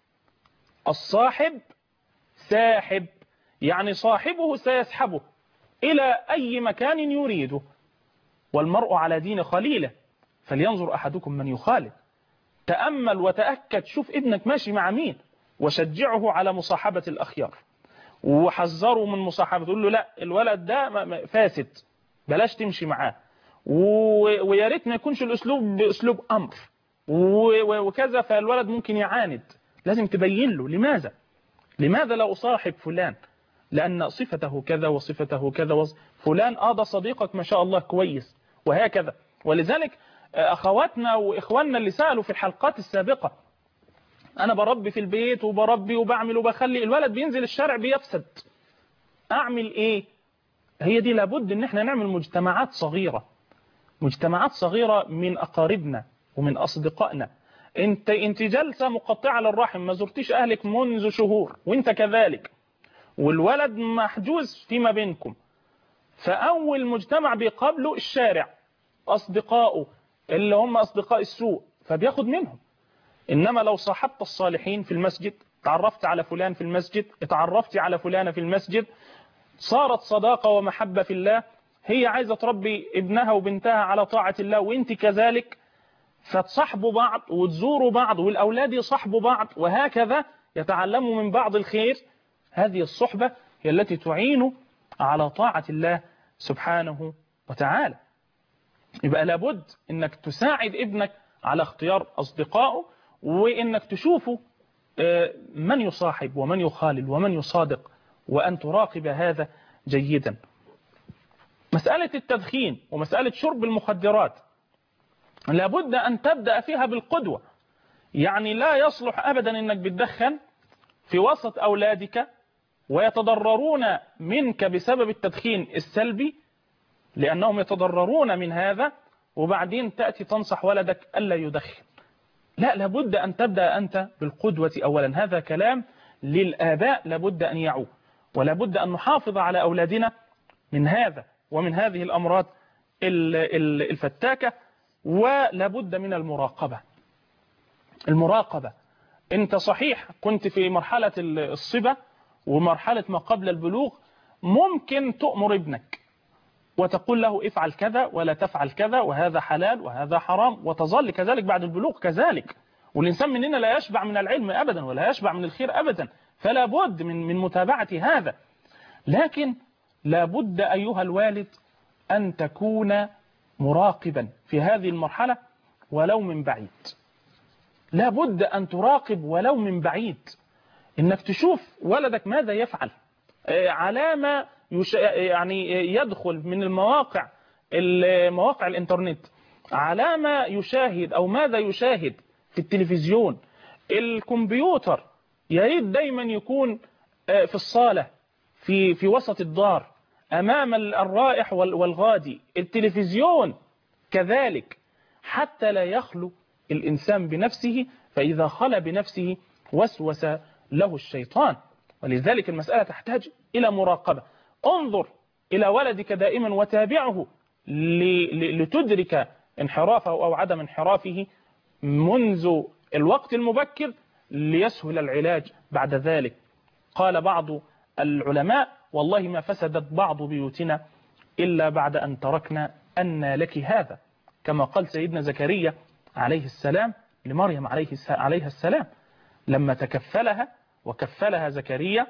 الصاحب ساحب، يعني صاحبه سيسحبه إلى أي مكان يريده. والمرء على دين خليله فلينظر أحدكم من يخالف. تأمل وتأكد، شوف ابنك ماشي مع مين وشجعه على مصاحبة الأخيار، وحذره من مصاحبة. تقول له لا الولد ده فاسد بلاش تمشي معاه، ويا ريت ما يكونش الأسلوب بأسلوب أمر وكذا، فالولد ممكن يعاند. لازم تبين له لماذا لماذا لا أصاحب فلان، لأن صفته كذا وصفته كذا وص... فلان آه ده صديقك ما شاء الله كويس، وهكذا. ولذلك أخواتنا وإخواننا اللي سألوا في الحلقات السابقة، أنا بربي في البيت وبربي وبعمل وبخلي، الولد بينزل الشارع بيفسد، أعمل إيه؟ هي دي لابد إن احنا نعمل مجتمعات صغيرة، مجتمعات صغيرة من أقاربنا ومن أصدقائنا. انت انت جلسة مقطعة للرحم، ما زرتيش أهلك منذ شهور وانت كذلك، والولد محجوز فيما بينكم، فأول مجتمع بيقابله الشارع، أصدقائه اللي هم أصدقاء السوء، فبياخد منهم. إنما لو صاحبت الصالحين في المسجد، تعرفت على فلان في المسجد، اتعرفت على فلانة في المسجد، صارت صداقة ومحبة في الله، هي عايزة تربي ابنها وبنتها على طاعة الله وانت كذلك، فتصاحبوا بعض وتزوروا بعض، والأولاد يصاحبوا بعض، وهكذا يتعلموا من بعض الخير. هذه الصحبة هي التي تعين على طاعة الله سبحانه وتعالى. يبقى لابد انك تساعد ابنك على اختيار أصدقائه، وانك تشوفه من يصاحب ومن يخالل ومن يصادق، وأن تراقب هذا جيدا. مسألة التدخين ومسألة شرب المخدرات لابد أن تبدأ فيها بالقدوة. يعني لا يصلح أبدا أنك بتدخن في وسط أولادك ويتضررون منك بسبب التدخين السلبي، لأنهم يتضررون من هذا، وبعدين تأتي تنصح ولدك ألا يدخن. لا، لابد أن تبدأ أنت بالقدوة أولا. هذا كلام للآباء لابد أن يعوه، ولابد أن نحافظ على أولادنا من هذا ومن هذه الأمراض الفتاكة. ولابد من المراقبة. المراقبة، أنت صحيح كنت في مرحلة الصبا ومرحلة ما قبل البلوغ، ممكن تؤمر ابنك وتقول له افعل كذا ولا تفعل كذا، وهذا حلال وهذا حرام، وتظل كذلك بعد البلوغ كذلك. والإنسان مننا لا يشبع من العلم أبدا ولا يشبع من الخير أبدا، فلا بد من من متابعة هذا. لكن لا بد أيها الوالد أن تكون مراقبا في هذه المرحلة ولو من بعيد. لا بد أن تراقب ولو من بعيد، إنك تشوف ولدك ماذا يفعل، على ما يش... يعني يدخل من المواقع المواقع الإنترنت، على ما يشاهد أو ماذا يشاهد في التلفزيون، الكمبيوتر. يا ريت دايما يكون في الصالة، في في وسط الدار، أمام الرائح والغادي. التلفزيون كذلك، حتى لا يخلو الإنسان بنفسه، فإذا خلى بنفسه وسوس له الشيطان. ولذلك المسألة تحتاج إلى مراقبة. انظر إلى ولدك دائما وتابعه لتدرك انحرافه أو عدم انحرافه منذ الوقت المبكر ليسهل العلاج بعد ذلك. قال بعض العلماء: والله ما فسدت بعض بيوتنا إلا بعد أن تركنا أن لك هذا، كما قال سيدنا زكريا عليه السلام لمريم عليه السلام لما تكفلها وكفلها زكريا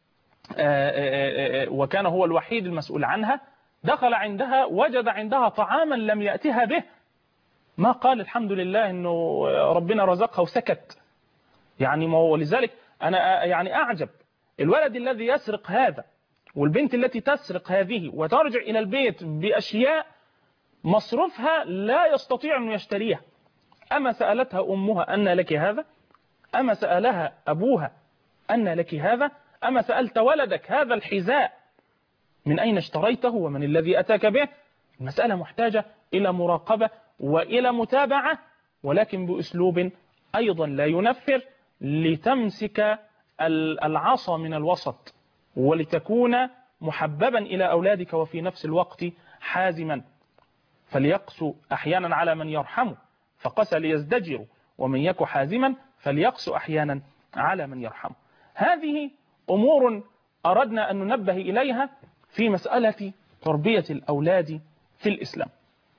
وكان هو الوحيد المسؤول عنها. دخل عندها وجد عندها طعاما لم يأتها به، ما قال الحمد لله إنه ربنا رزقها وسكت. يعني ولذلك أنا يعني أعجب الولد الذي يسرق هذا، والبنت التي تسرق هذه وترجع إلى البيت بأشياء مصروفها لا يستطيع أن يشتريها. أما سألتها أمها أن لك هذا؟ أما سألها أبوها أن لك هذا؟ أما سألت ولدك هذا الحذاء من أين اشتريته ومن الذي أتاك به؟ المسألة محتاجة إلى مراقبة وإلى متابعة، ولكن بأسلوب أيضا لا ينفر، لتمسك العصا من الوسط ولتكون محببا إلى أولادك وفي نفس الوقت حازما. فليقسو أحيانا على من يرحمه فقسى ليزدجروا، ومن يك حازما فليقسو أحيانا على من يرحمه. هذه أمور أردنا أن ننبه إليها في مسألة تربية الأولاد في الإسلام.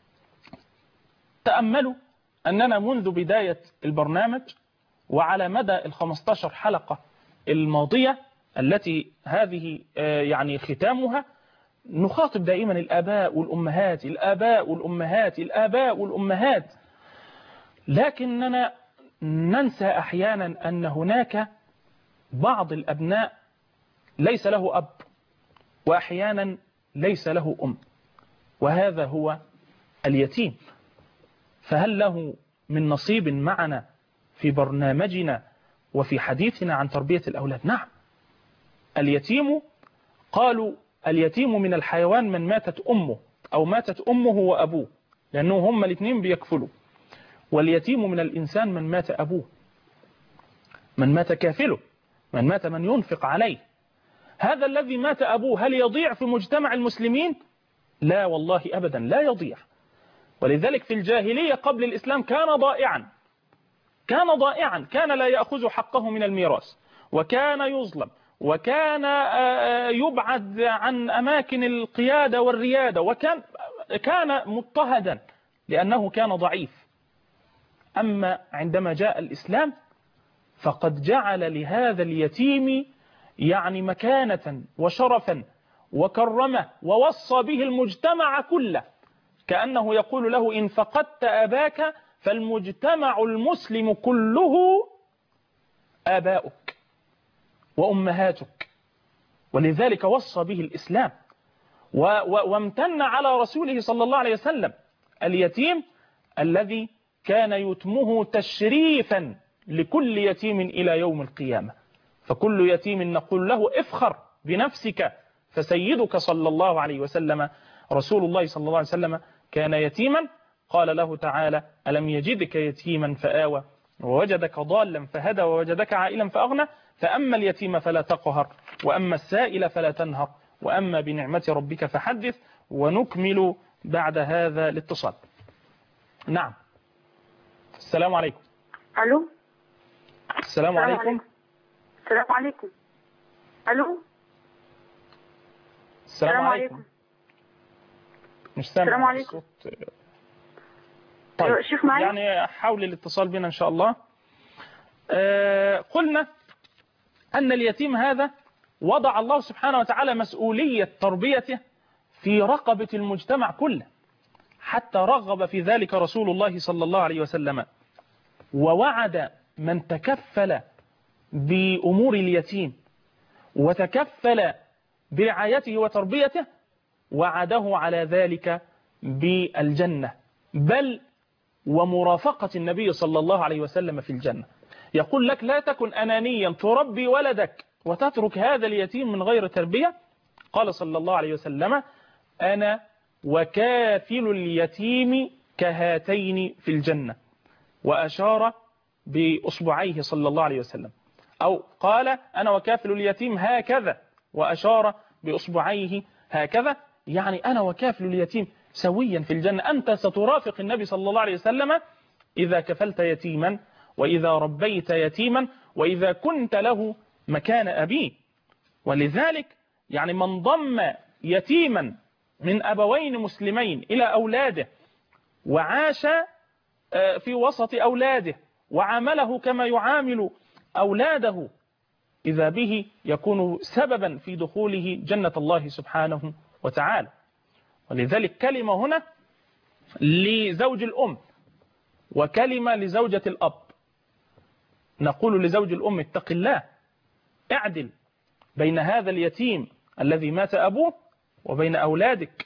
تأملوا أننا منذ بداية البرنامج وعلى مدى الخمسة عشر حلقة الماضية التي هذه يعني ختامها، نخاطب دائما الآباء والأمهات الآباء والأمهات الآباء والأمهات، لكننا ننسى أحيانا أن هناك بعض الأبناء ليس له أب، وأحيانا ليس له أم، وهذا هو اليتيم. فهل له من نصيب معنا في برنامجنا وفي حديثنا عن تربية الأولاد؟ نعم. اليتيم، قالوا اليتيم من الحيوان من ماتت أمه أو ماتت أمه وأبوه، لأنه هم الاثنين بيكفلوا. واليتيم من الإنسان من مات أبوه، من مات كافله، من مات من ينفق عليه. هذا الذي مات أبوه هل يضيع في مجتمع المسلمين؟ لا والله أبدا، لا يضيع. ولذلك في الجاهلية قبل الإسلام كان ضائعا، كان ضائعا، كان لا يأخذ حقه من الميراث، وكان يظلم، وكان يبعد عن أماكن القيادة والريادة، وكان كان مضطهدا لأنه كان ضعيف. أما عندما جاء الإسلام فقد جعل لهذا اليتيم يعني مكانة وشرفا وكرمه، ووصى به المجتمع كله، كأنه يقول له: إن فقدت أباك فالمجتمع المسلم كله آباؤك وأمهاتك. ولذلك وصى به الإسلام وامتن على رسوله صلى الله عليه وسلم اليتيم الذي كان يتمه تشريفا لكل يتيم إلى يوم القيامة. فكل يتيم نقول له: افخر بنفسك فسيدك صلى الله عليه وسلم رسول الله صلى الله عليه وسلم كان يتيما، قال له تعالى ألم يجدك يتيما فآوى ووجدك ضالا فهدى ووجدك عائلا فأغنى فأما اليتيم فلا تقهر وأما السائل فلا تنهر وأما بنعمة ربك فحدث. ونكمل بعد هذا الاتصال. نعم. السلام عليكم. الو. السلام عليكم. السلام عليكم. الو. السلام عليكم. مش سامع السلام عليكم. الصوت. طيب شوف معايا. يعني حاول الاتصال بنا ان شاء الله. آه قلنا ان اليتيم هذا وضع الله سبحانه وتعالى مسؤولية تربيته في رقبة المجتمع كله، حتى رغب في ذلك رسول الله صلى الله عليه وسلم، ووعد من تكفل بأمور اليتيم وتكفل برعايته وتربيته وعده على ذلك بالجنة، بل ومرافقة النبي صلى الله عليه وسلم في الجنة. يقول لك لا تكن أنانيا تربي ولدك وتترك هذا اليتيم من غير تربية. قال صلى الله عليه وسلم أنا وكافل اليتيم كهاتين في الجنة، وأشار بأصبعيه صلى الله عليه وسلم، أو قال أنا وكافل اليتيم هكذا وأشار بأصبعيه هكذا، يعني أنا وكافل اليتيم سويا في الجنة. أنت سترافق النبي صلى الله عليه وسلم إذا كفلت يتيما وإذا ربيت يتيما وإذا كنت له مكان أبيه. ولذلك يعني من ضم يتيما من أبوين مسلمين إلى أولاده وعاش في وسط أولاده وعامله كما يعامل أولاده، إذا به يكون سببا في دخوله جنة الله سبحانه وتعالى. ولذلك كلمة هنا لزوج الأم وكلمة لزوجة الأب. نقول لزوج الأم اتق الله، اعدل بين هذا اليتيم الذي مات أبوه وبين أولادك.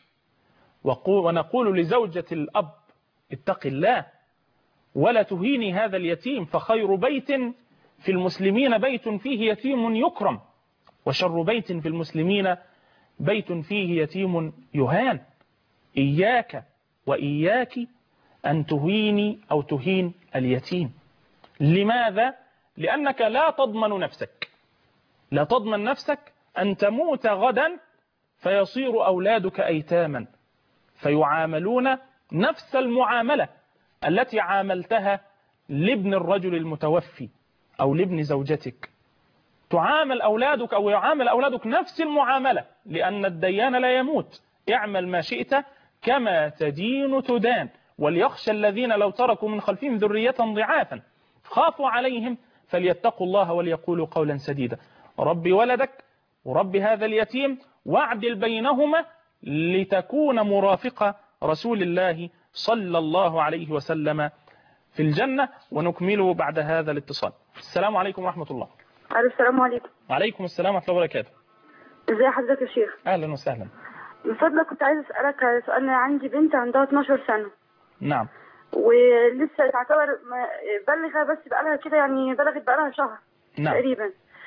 ونقول لزوجة الأب اتق الله ولا تهيني هذا اليتيم، فخير بيت في المسلمين بيت فيه يتيم يكرم، وشر بيت في المسلمين بيت فيه يتيم يهان. إياك وإياك أن تهيني أو تهين اليتيم. لماذا؟ لأنك لا تضمن نفسك، لا تضمن نفسك أن تموت غدا فيصير أولادك أيتاما فيعاملون نفس المعاملة التي عاملتها لابن الرجل المتوفي أو لابن زوجتك. تعامل أولادك أو يعامل أولادك نفس المعاملة، لأن الديان لا يموت. اعمل ما شئت كما تدين تدان، وليخشى الذين لو تركوا من خلفهم ذرية ضعافا خافوا عليهم فليتقوا الله وليقولوا قولا سديدا. ربي ولدك وربي هذا اليتيم واعدل بينهما لتكون مرافقة رسول الله صلى الله عليه وسلم في الجنة. ونكمله بعد هذا الاتصال. السلام عليكم ورحمة الله. السلام عليكم. وعليكم السلام ورحمة الله وبركاته. ازي حضرتك يا شيخ؟ أهلا وسهلا. من فضلك كنت عايز أسألك على سؤال. أنا عندي بنت عندها اتناشر سنة. نعم. ولسه تعتبر بلغة، بس بقالها كده يعني بلغت بقالها شهر. نعم. تقريبا.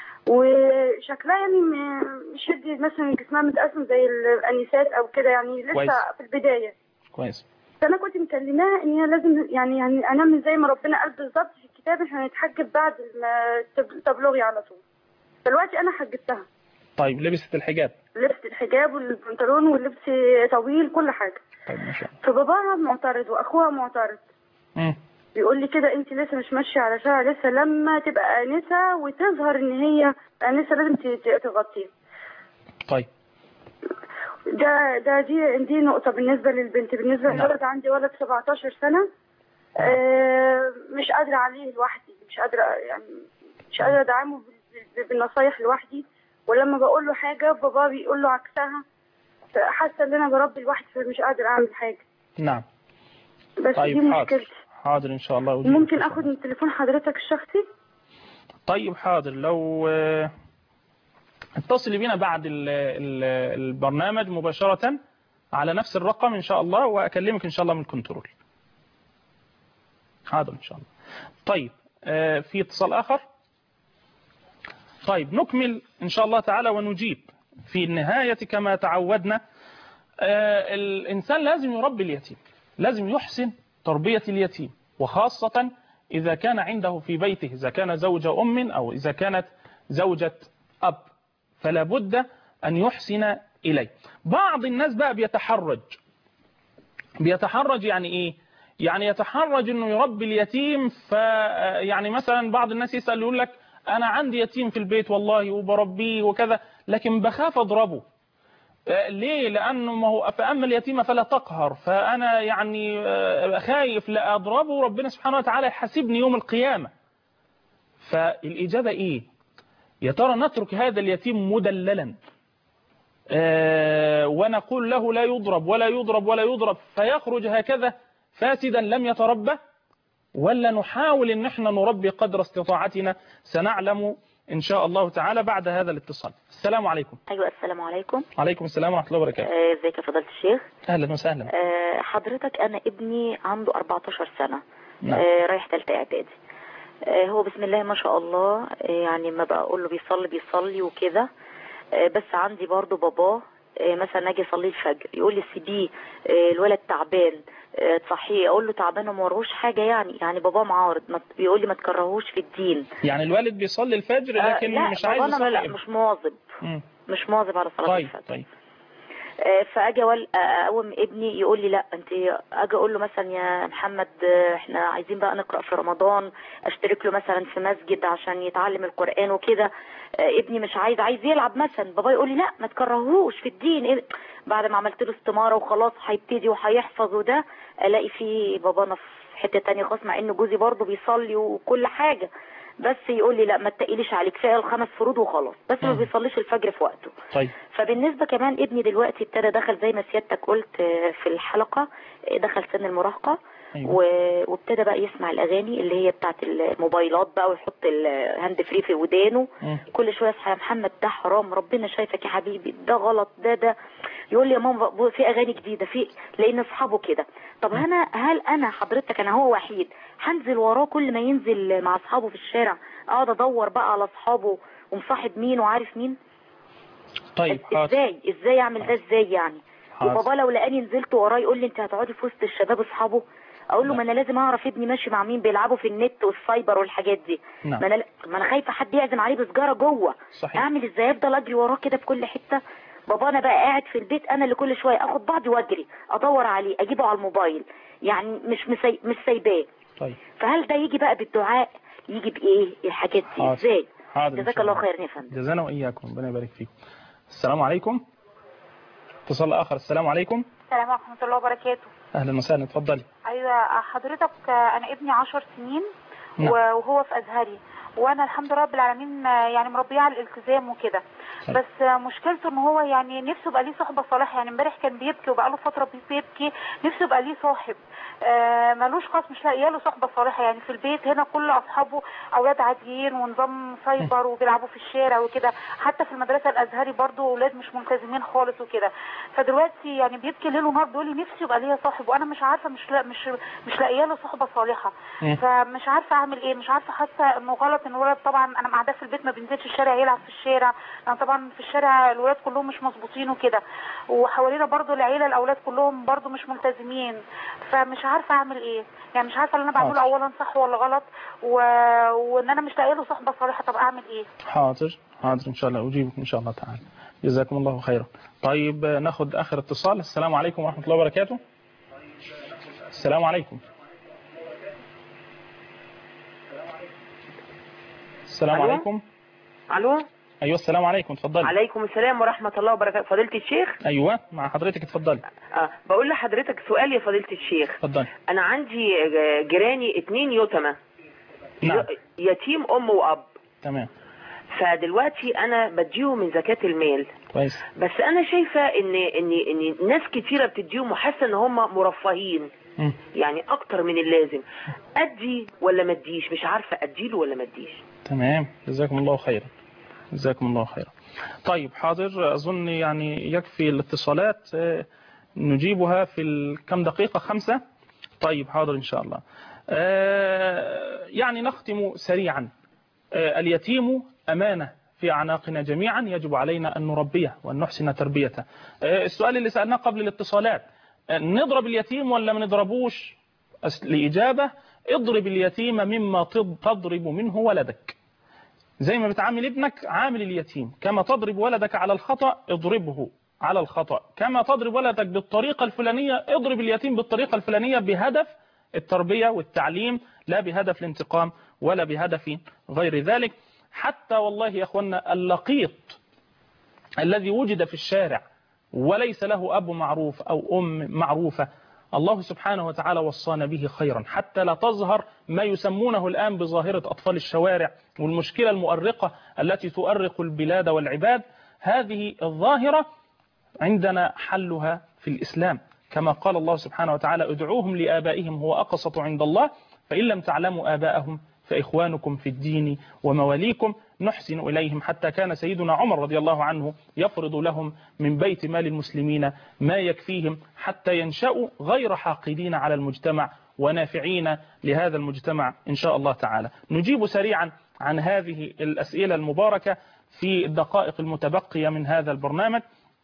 وشكلها يعني مش هدي مثلا جسمها متقسم زي الأنيسات أو كده، يعني لسه كويس. في البداية. كويس. فأنا كنت مكلماها إن هي لازم يعني يعني أنام زي ما ربنا قال بالظبط في الكتاب، إحنا هنتحجب بعد تبلغي على طول. دلوقتي أنا حجبتها. طيب لبست الحجاب؟ لبست الحجاب والبنطلون واللبس طويل كل حاجة. طيب ما شاء الله. فباباها معترض وأخوها معترض. امم بيقول لي كده انت لسه مش ماشيه على شارع، لسه لما تبقى انسه وتظهر ان هي انسه لازم تغطيها. طيب ده ده دي دي نقطه بالنسبه للبنت. بالنسبه للولد عندي ولد سبعتاشر سنه. آه مش قادره عليه لوحدي، مش قادره يعني مش قادره ادعمه بالنصايح لوحدي، ولما بقول له حاجه بابا بيقول له عكسها. حاسه ان انا بربي لوحدي فمش قادره اعمل حاجه. نعم. بس طيب دي حاضر. مشكلتي. حاضر إن شاء الله. ممكن أخذ من تليفون حضرتك الشخصي؟ طيب حاضر. لو اتصلي بنا بعد ال ال البرنامج مباشرة على نفس الرقم إن شاء الله، وأكلمك إن شاء الله من الكنترول. حاضر إن شاء الله. طيب في اتصال آخر. طيب نكمل إن شاء الله تعالى ونجيب في النهاية كما تعودنا آه الإنسان لازم يربي اليتيم، لازم يحسن تربية اليتيم، وخاصة إذا كان عنده في بيته، إذا كان زوج أم أو إذا كانت زوجة أب، فلا بد أن يحسن إليه. بعض الناس بقى بيتحرج بيتحرج يعني إيه؟ يعني يتحرج أنه يربي اليتيم، فيعني مثلا بعض الناس يسأل يقول لك أنا عندي يتيم في البيت والله وبربيه وكذا، لكن بخاف أضربه. ليه؟ لأنه ما هو فأما اليتيم فلا تقهر، فأنا يعني خايف لا أضربه ربنا سبحانه وتعالى يحاسبني يوم القيامة. فالإجابة إيه؟ يا ترى نترك هذا اليتيم مدللا آه ونقول له لا يضرب ولا يضرب ولا يضرب فيخرج هكذا فاسدا لم يتربى، ولا نحاول ان احنا نربي قدر استطاعتنا؟ سنعلم ان شاء الله تعالى بعد هذا الاتصال. السلام عليكم. ايوه السلام عليكم. عليكم السلام ورحمه الله وبركاته. ازيك آه يا فضيله الشيخ؟ اهلا وسهلا. آه حضرتك انا ابني عنده أربعتاشر سنه. نعم. آه رايح ثالثه اعدادي. آه هو بسم الله ما شاء الله، آه يعني ما بقول له بيصلي بيصلي وكده. آه بس عندي برضو باباه آه مثلا اجي اصلي الفجر يقول لي سيبيه، آه الولد تعبان، آه تصحيه. اقول له تعبان وما وروش حاجه، يعني يعني باباه معارض، بيقول لي ما تكرهوش في الدين. يعني الوالد بيصلي الفجر لكن آه مش عايز يصلي؟ لا مش مواظب. م. مش مواظب على صلاه طيب الفجر. طيب. فاجي اقوم ابني يقول لي لا انت، اجي اقول له مثلا يا محمد احنا عايزين بقى نقرا في رمضان، اشترك له مثلا في مسجد عشان يتعلم القران وكده. ابني مش عايز، عايز يلعب مثلا. بابا يقول لي لا ما تكرهوش في الدين. بعد ما عملت له استماره وخلاص هيبتدي وهيحفظ، وده الاقي فيه بابانا في حته ثانيه خالص، مع انه جوزي برضه بيصلي وكل حاجه، بس يقول لي لا ما تقيليش عليك، كفايه الخمس فروض وخلاص، بس ما بيصليش الفجر في وقته. طيب. فبالنسبه كمان ابني دلوقتي ابتدى دخل زي ما سيادتك قلت في الحلقه، دخل سن المراهقه. أيوة. وابتدى بقى يسمع الاغاني اللي هي بتاعت الموبايلات بقى، ويحط الهاند فري في ودانه. م. كل شويه يصحى يا محمد ده حرام، ربنا شايفك يا حبيبي، ده غلط، ده ده يقول لي يا ماما في اغاني جديده، في لان اصحابه كده. طب م. انا هل انا حضرتك انا هو وحيد هنزل وراه كل ما ينزل مع اصحابه في الشارع اقعد ادور بقى على اصحابه ومصاحب مين وعارف مين؟ طيب ازاي ازاي اعمل ده ازاي يعني؟ وبابا لو لقاني نزلت وراه يقول لي انت هتقعدي في وسط الشباب اصحابه، اقول له ما انا لازم اعرف ابني ماشي مع مين، بيلعبوا في النت والسايبر والحاجات دي. نعم. ما انا ما انا خايفه حد يعزم عليه بسجاره جوه. صحيح. اعمل ازاي؟ افضل اجري وراه كده في كل حته؟ بابا انا بقى قاعد في البيت، انا اللي كل شويه اخد بعضي واجري ادور عليه اجيبه على الموبايل، يعني مش مسي... مش سايباه. طيب. فهل ده يجي بقى بالدعاء؟ يجي بايه الحاجات دي؟ حاضر. ازاي؟ حاضر. جزاك الله خيرا يا فندم. جزانا واياكم، ربنا يبارك فيكم. السلام عليكم. اتصال اخر. السلام عليكم. السلام ورحمه الله وبركاته. اهلا وسهلا، اتفضلي. ايوه حضرتك، انا ابني عشر سنين. نعم. وهو في ازهري، وانا الحمد لله رب العالمين يعني مربيه على الالتزام وكده. بس مشكلته ان هو يعني نفسه يبقى ليه صحبه صالحه. يعني امبارح كان بيبكي وبقاله فتره بيبكي، نفسه يبقى ليه صاحب. آه ملوش خاص، مش لاقيه له صحبه صالحه. يعني في البيت هنا كل اصحابه اولاد عاديين ونظام سايبر وبيلعبوا في الشارع وكده. حتى في المدرسه الازهري برضو اولاد مش ملتزمين خالص وكده. فدلوقتي يعني بيبكي ليل ونهار بيقول لي نفسي يبقى ليا صاحب، وانا مش عارفه، مش لا مش مش لاقيه له صحبه صالحه. فمش عارفه اعمل ايه، مش عارفه، حاسه انه غلط ان الولد طبعا انا قاعده في البيت ما بينزلش الشارع يلعب في الشارع، لان طبعا في الشارع الولاد كلهم مش مظبوطين وكده، وحوالينا برضو العيله الاولاد كلهم برضو مش ملتزمين. فمش عارفه اعمل ايه، يعني مش عارفه اللي انا بعمله اولا صح ولا غلط، و... وان انا مش لاقيه له صحبه صالحه. طب اعمل ايه؟ حاضر حاضر ان شاء الله اجيبك ان شاء الله تعالى. جزاكم الله خيرا. طيب ناخد اخر اتصال. السلام عليكم ورحمه الله وبركاته. السلام عليكم. السلام ألو؟ عليكم. الو. ايوه السلام عليكم، اتفضلي. عليكم السلام ورحمه الله وبركاته. فضيله الشيخ. ايوه مع حضرتك، اتفضلي. اه بقول لحضرتك سؤال يا فضيله الشيخ. اتفضلي. انا عندي جيراني اتنين يتامى. نعم. يتيم ام واب. تمام. فدلوقتي انا بديهم من زكاه المال. كويس. بس انا شايفه ان ان ان ناس كتيره بتديهم وحاسه ان هم مرفهين. م. يعني اكتر من اللازم. ادي ولا ما اديش؟ مش عارفه اديله ولا ما اديش. تمام، جزاكم الله خيرا. جزاكم الله خيرا. طيب حاضر، أظن يعني يكفي الاتصالات نجيبها في كم دقيقة؟ خمسة. طيب حاضر إن شاء الله. يعني نختم سريعا. اليتيم أمانة في أعناقنا جميعا، يجب علينا أن نربيه وأن نحسن تربيته. السؤال اللي سألناه قبل الاتصالات، نضرب اليتيم ولا ما نضربوش؟ الإجابة اضرب اليتيم مما تضرب منه ولدك. زي ما بتعامل ابنك عامل اليتيم، كما تضرب ولدك على الخطأ اضربه على الخطأ، كما تضرب ولدك بالطريقة الفلانية اضرب اليتيم بالطريقة الفلانية بهدف التربية والتعليم، لا بهدف الانتقام ولا بهدف غير ذلك. حتى والله يا أخوانا اللقيط الذي وجد في الشارع وليس له أب معروف أو أم معروفة، الله سبحانه وتعالى وصانا به خيرا، حتى لا تظهر ما يسمونه الآن بظاهرة أطفال الشوارع والمشكلة المؤرقة التي تؤرق البلاد والعباد. هذه الظاهرة عندنا حلها في الإسلام، كما قال الله سبحانه وتعالى ادعوهم لآبائهم هو أقسط عند الله فإن لم تعلموا آباءهم فإخوانكم في الدين ومواليكم نحسن إليهم. حتى كان سيدنا عمر رضي الله عنه يفرض لهم من بيت مال المسلمين ما يكفيهم حتى ينشأوا غير حاقدين على المجتمع ونافعين لهذا المجتمع إن شاء الله تعالى. نجيب سريعا عن هذه الأسئلة المباركة في الدقائق المتبقية من هذا البرنامج.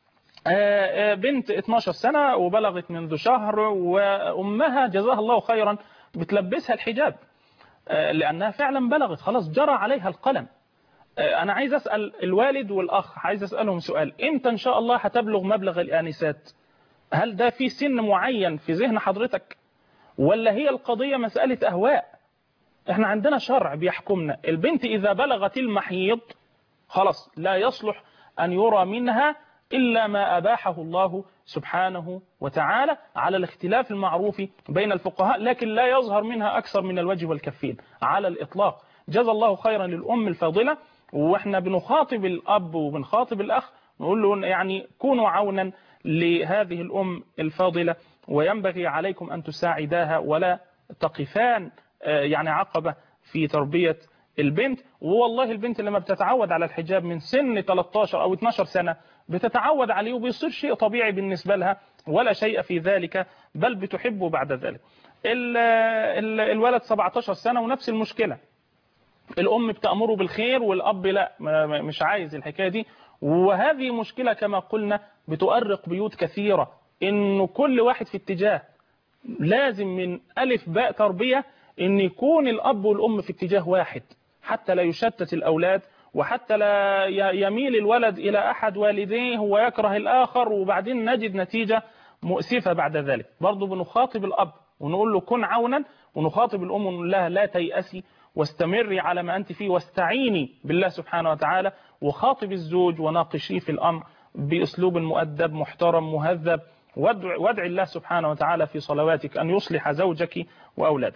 بنت اثناشر سنة وبلغت منذ شهر، وأمها جزاها الله خيرا بتلبسها الحجاب لأنها فعلا بلغت خلاص جرى عليها القلم. أنا عايز أسأل الوالد والأخ، عايز أسألهم سؤال، إمتى إن شاء الله هتبلغ مبلغ الآنسات؟ هل ده في سن معين في ذهن حضرتك ولا هي القضية مسألة أهواء؟ إحنا عندنا شرع بيحكمنا، البنت إذا بلغت المحيض خلاص لا يصلح أن يرى منها إلا ما أباحه الله سبحانه وتعالى على الاختلاف المعروف بين الفقهاء، لكن لا يظهر منها أكثر من الوجه والكفين على الإطلاق. جزا الله خيرا للأم الفاضلة، وإحنا بنخاطب الأب وبنخاطب الأخ نقول له يعني كونوا عونا لهذه الأم الفاضلة، وينبغي عليكم أن تساعداها ولا تقفان يعني عقبة في تربية البنت. والله البنت لما بتتعود على الحجاب من سن ثلاثة عشر أو اثناشر سنة بتتعود عليه وبيصير شيء طبيعي بالنسبة لها ولا شيء في ذلك، بل بتحبه بعد ذلك. ال ال الولد سبعة عشر سنة ونفس المشكلة، الأم بتأمره بالخير والأب لا مش عايز الحكاية دي، وهذه مشكلة كما قلنا بتؤرق بيوت كثيرة، إنه كل واحد في اتجاه. لازم من ألف باء تربية إن يكون الأب والأم في اتجاه واحد حتى لا يشتت الأولاد، وحتى لا يميل الولد إلى أحد والديه ويكره الآخر، وبعدين نجد نتيجة مؤسفة بعد ذلك. برضو بنخاطب الأب ونقول له كن عونا، ونخاطب الأم ونقول لها لا تيأسي واستمري على ما أنت فيه واستعيني بالله سبحانه وتعالى، وخاطب الزوج وناقشيه في الأمر بأسلوب مؤدب محترم مهذب، وادعي الله سبحانه وتعالى في صلواتك أن يصلح زوجك وأولادك.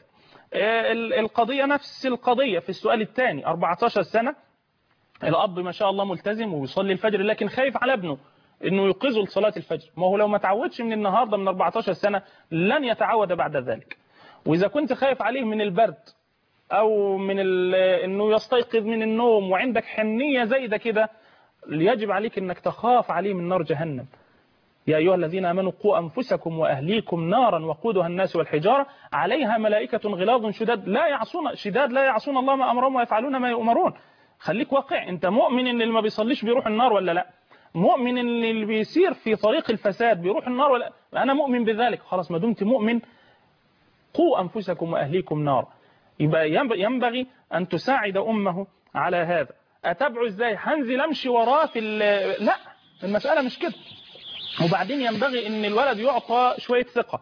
القضية نفس القضية في السؤال الثاني، أربعة عشر سنة الأب ما شاء الله ملتزم ويصلي الفجر، لكن خايف على ابنه انه يوقظه لصلاة الفجر. ما هو لو ما تعودش من النهاردة من أربعة عشر سنة لن يتعود بعد ذلك. وإذا كنت خايف عليه من البرد أو من انه يستيقظ من النوم وعندك حنية زايدة كده، يجب عليك انك تخاف عليه من نار جهنم. يا أيها الذين آمنوا قوا أنفسكم وأهليكم نارا وقودها الناس والحجارة عليها ملائكة غلاظ شداد لا يعصون شداد لا يعصون الله ما أمرهم ويفعلون ما يؤمرون. خليك واقع، انت مؤمن ان اللي ما بيصليش بيروح النار ولا لا؟ مؤمن ان اللي بيسير في طريق الفساد بيروح النار ولا لا؟ انا مؤمن بذلك. خلاص ما دمت مؤمن قوا انفسكم واهليكم نار. يبقى ينبغي ان تساعد امه على هذا. اتبعه ازاي؟ هنزل امشي وراه في لا، المسألة مش كده. وبعدين ينبغي ان الولد يعطى شوية ثقة،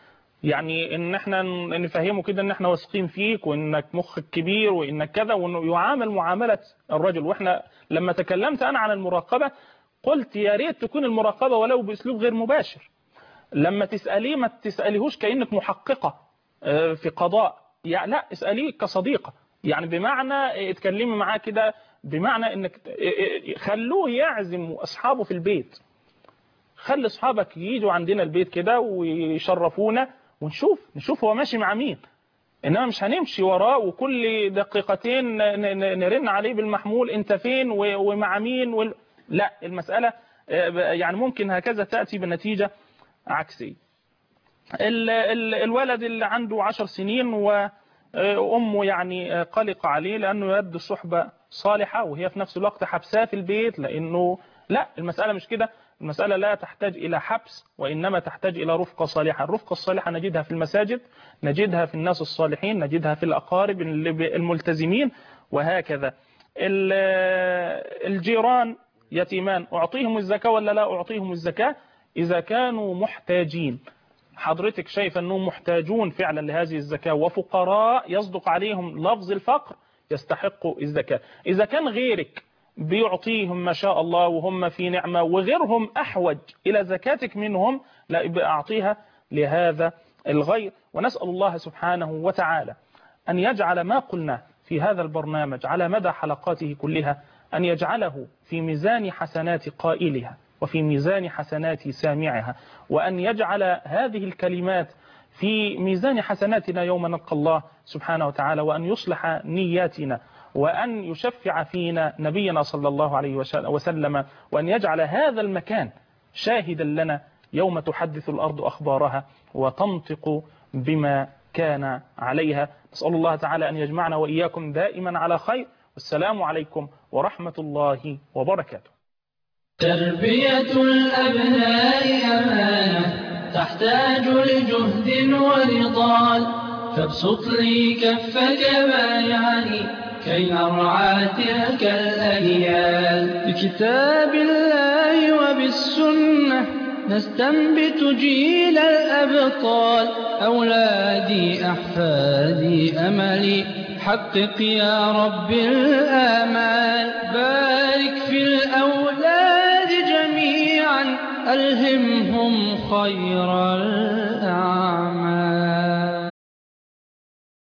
يعني ان احنا نفهمه كده ان احنا واثقين فيك وانك مخك كبير وانك كذا، وانه يعامل معاملة الرجل. واحنا لما تكلمت انا عن المراقبة قلت يا ريت تكون المراقبة ولو باسلوب غير مباشر. لما تسأليه ما تسأليهوش كأنك محققة في قضاء، يعني لا، اسأليه كصديقة، يعني بمعنى اتكلمي معاه كده، بمعنى انك خلوه يعزم اصحابه في البيت. خلي اصحابك ييجوا عندنا البيت كده ويشرفونا ونشوف نشوف هو ماشي مع مين. انما مش هنمشي وراه وكل دقيقتين نرن عليه بالمحمول انت فين ومع مين وال... لا، المسألة يعني ممكن هكذا تأتي بنتيجة عكسية. ال... ال... الولد اللي عنده عشر سنين وأمه يعني قلق عليه لأنه يد صحبة صالحة وهي في نفس الوقت حبساه في البيت، لأنه لا، المسألة مش كده. المسألة لا تحتاج إلى حبس، وإنما تحتاج إلى رفقة صالحة. الرفقة الصالحة نجدها في المساجد، نجدها في الناس الصالحين، نجدها في الأقارب الملتزمين، وهكذا. الجيران يتيمان أعطيهم الزكاة ولا لا أعطيهم الزكاة؟ إذا كانوا محتاجين، حضرتك شايف أنهم محتاجون فعلا لهذه الزكاة وفقراء يصدق عليهم لفظ الفقر، يستحقوا الزكاة. إذا كان غيرك بيعطيهم ما شاء الله وهم في نعمة وغيرهم أحوج إلى زكاتك منهم، لا يبقى أعطيها لهذا الغير. ونسأل الله سبحانه وتعالى أن يجعل ما قلنا في هذا البرنامج على مدى حلقاته كلها أن يجعله في ميزان حسنات قائلها وفي ميزان حسنات سامعها، وأن يجعل هذه الكلمات في ميزان حسناتنا يوم نلقى الله سبحانه وتعالى، وأن يصلح نياتنا، وأن يشفع فينا نبينا صلى الله عليه وسلم، وأن يجعل هذا المكان شاهدا لنا يوم تحدث الأرض أخبارها وتنطق بما كان عليها. نسأل الله تعالى أن يجمعنا وإياكم دائما على خير، والسلام عليكم ورحمة الله وبركاته. تربية الأبناء أمانة تحتاج لجهد ونضال، فابسط لي كفك بايعني كي نرعى تلك الأجيال. بكتاب الله وبالسنة نستنبت جيل الأبطال، أولادي أحفادي أملي حقق يا رب الآمال. بارك في الأولاد جميعا ألهمهم خير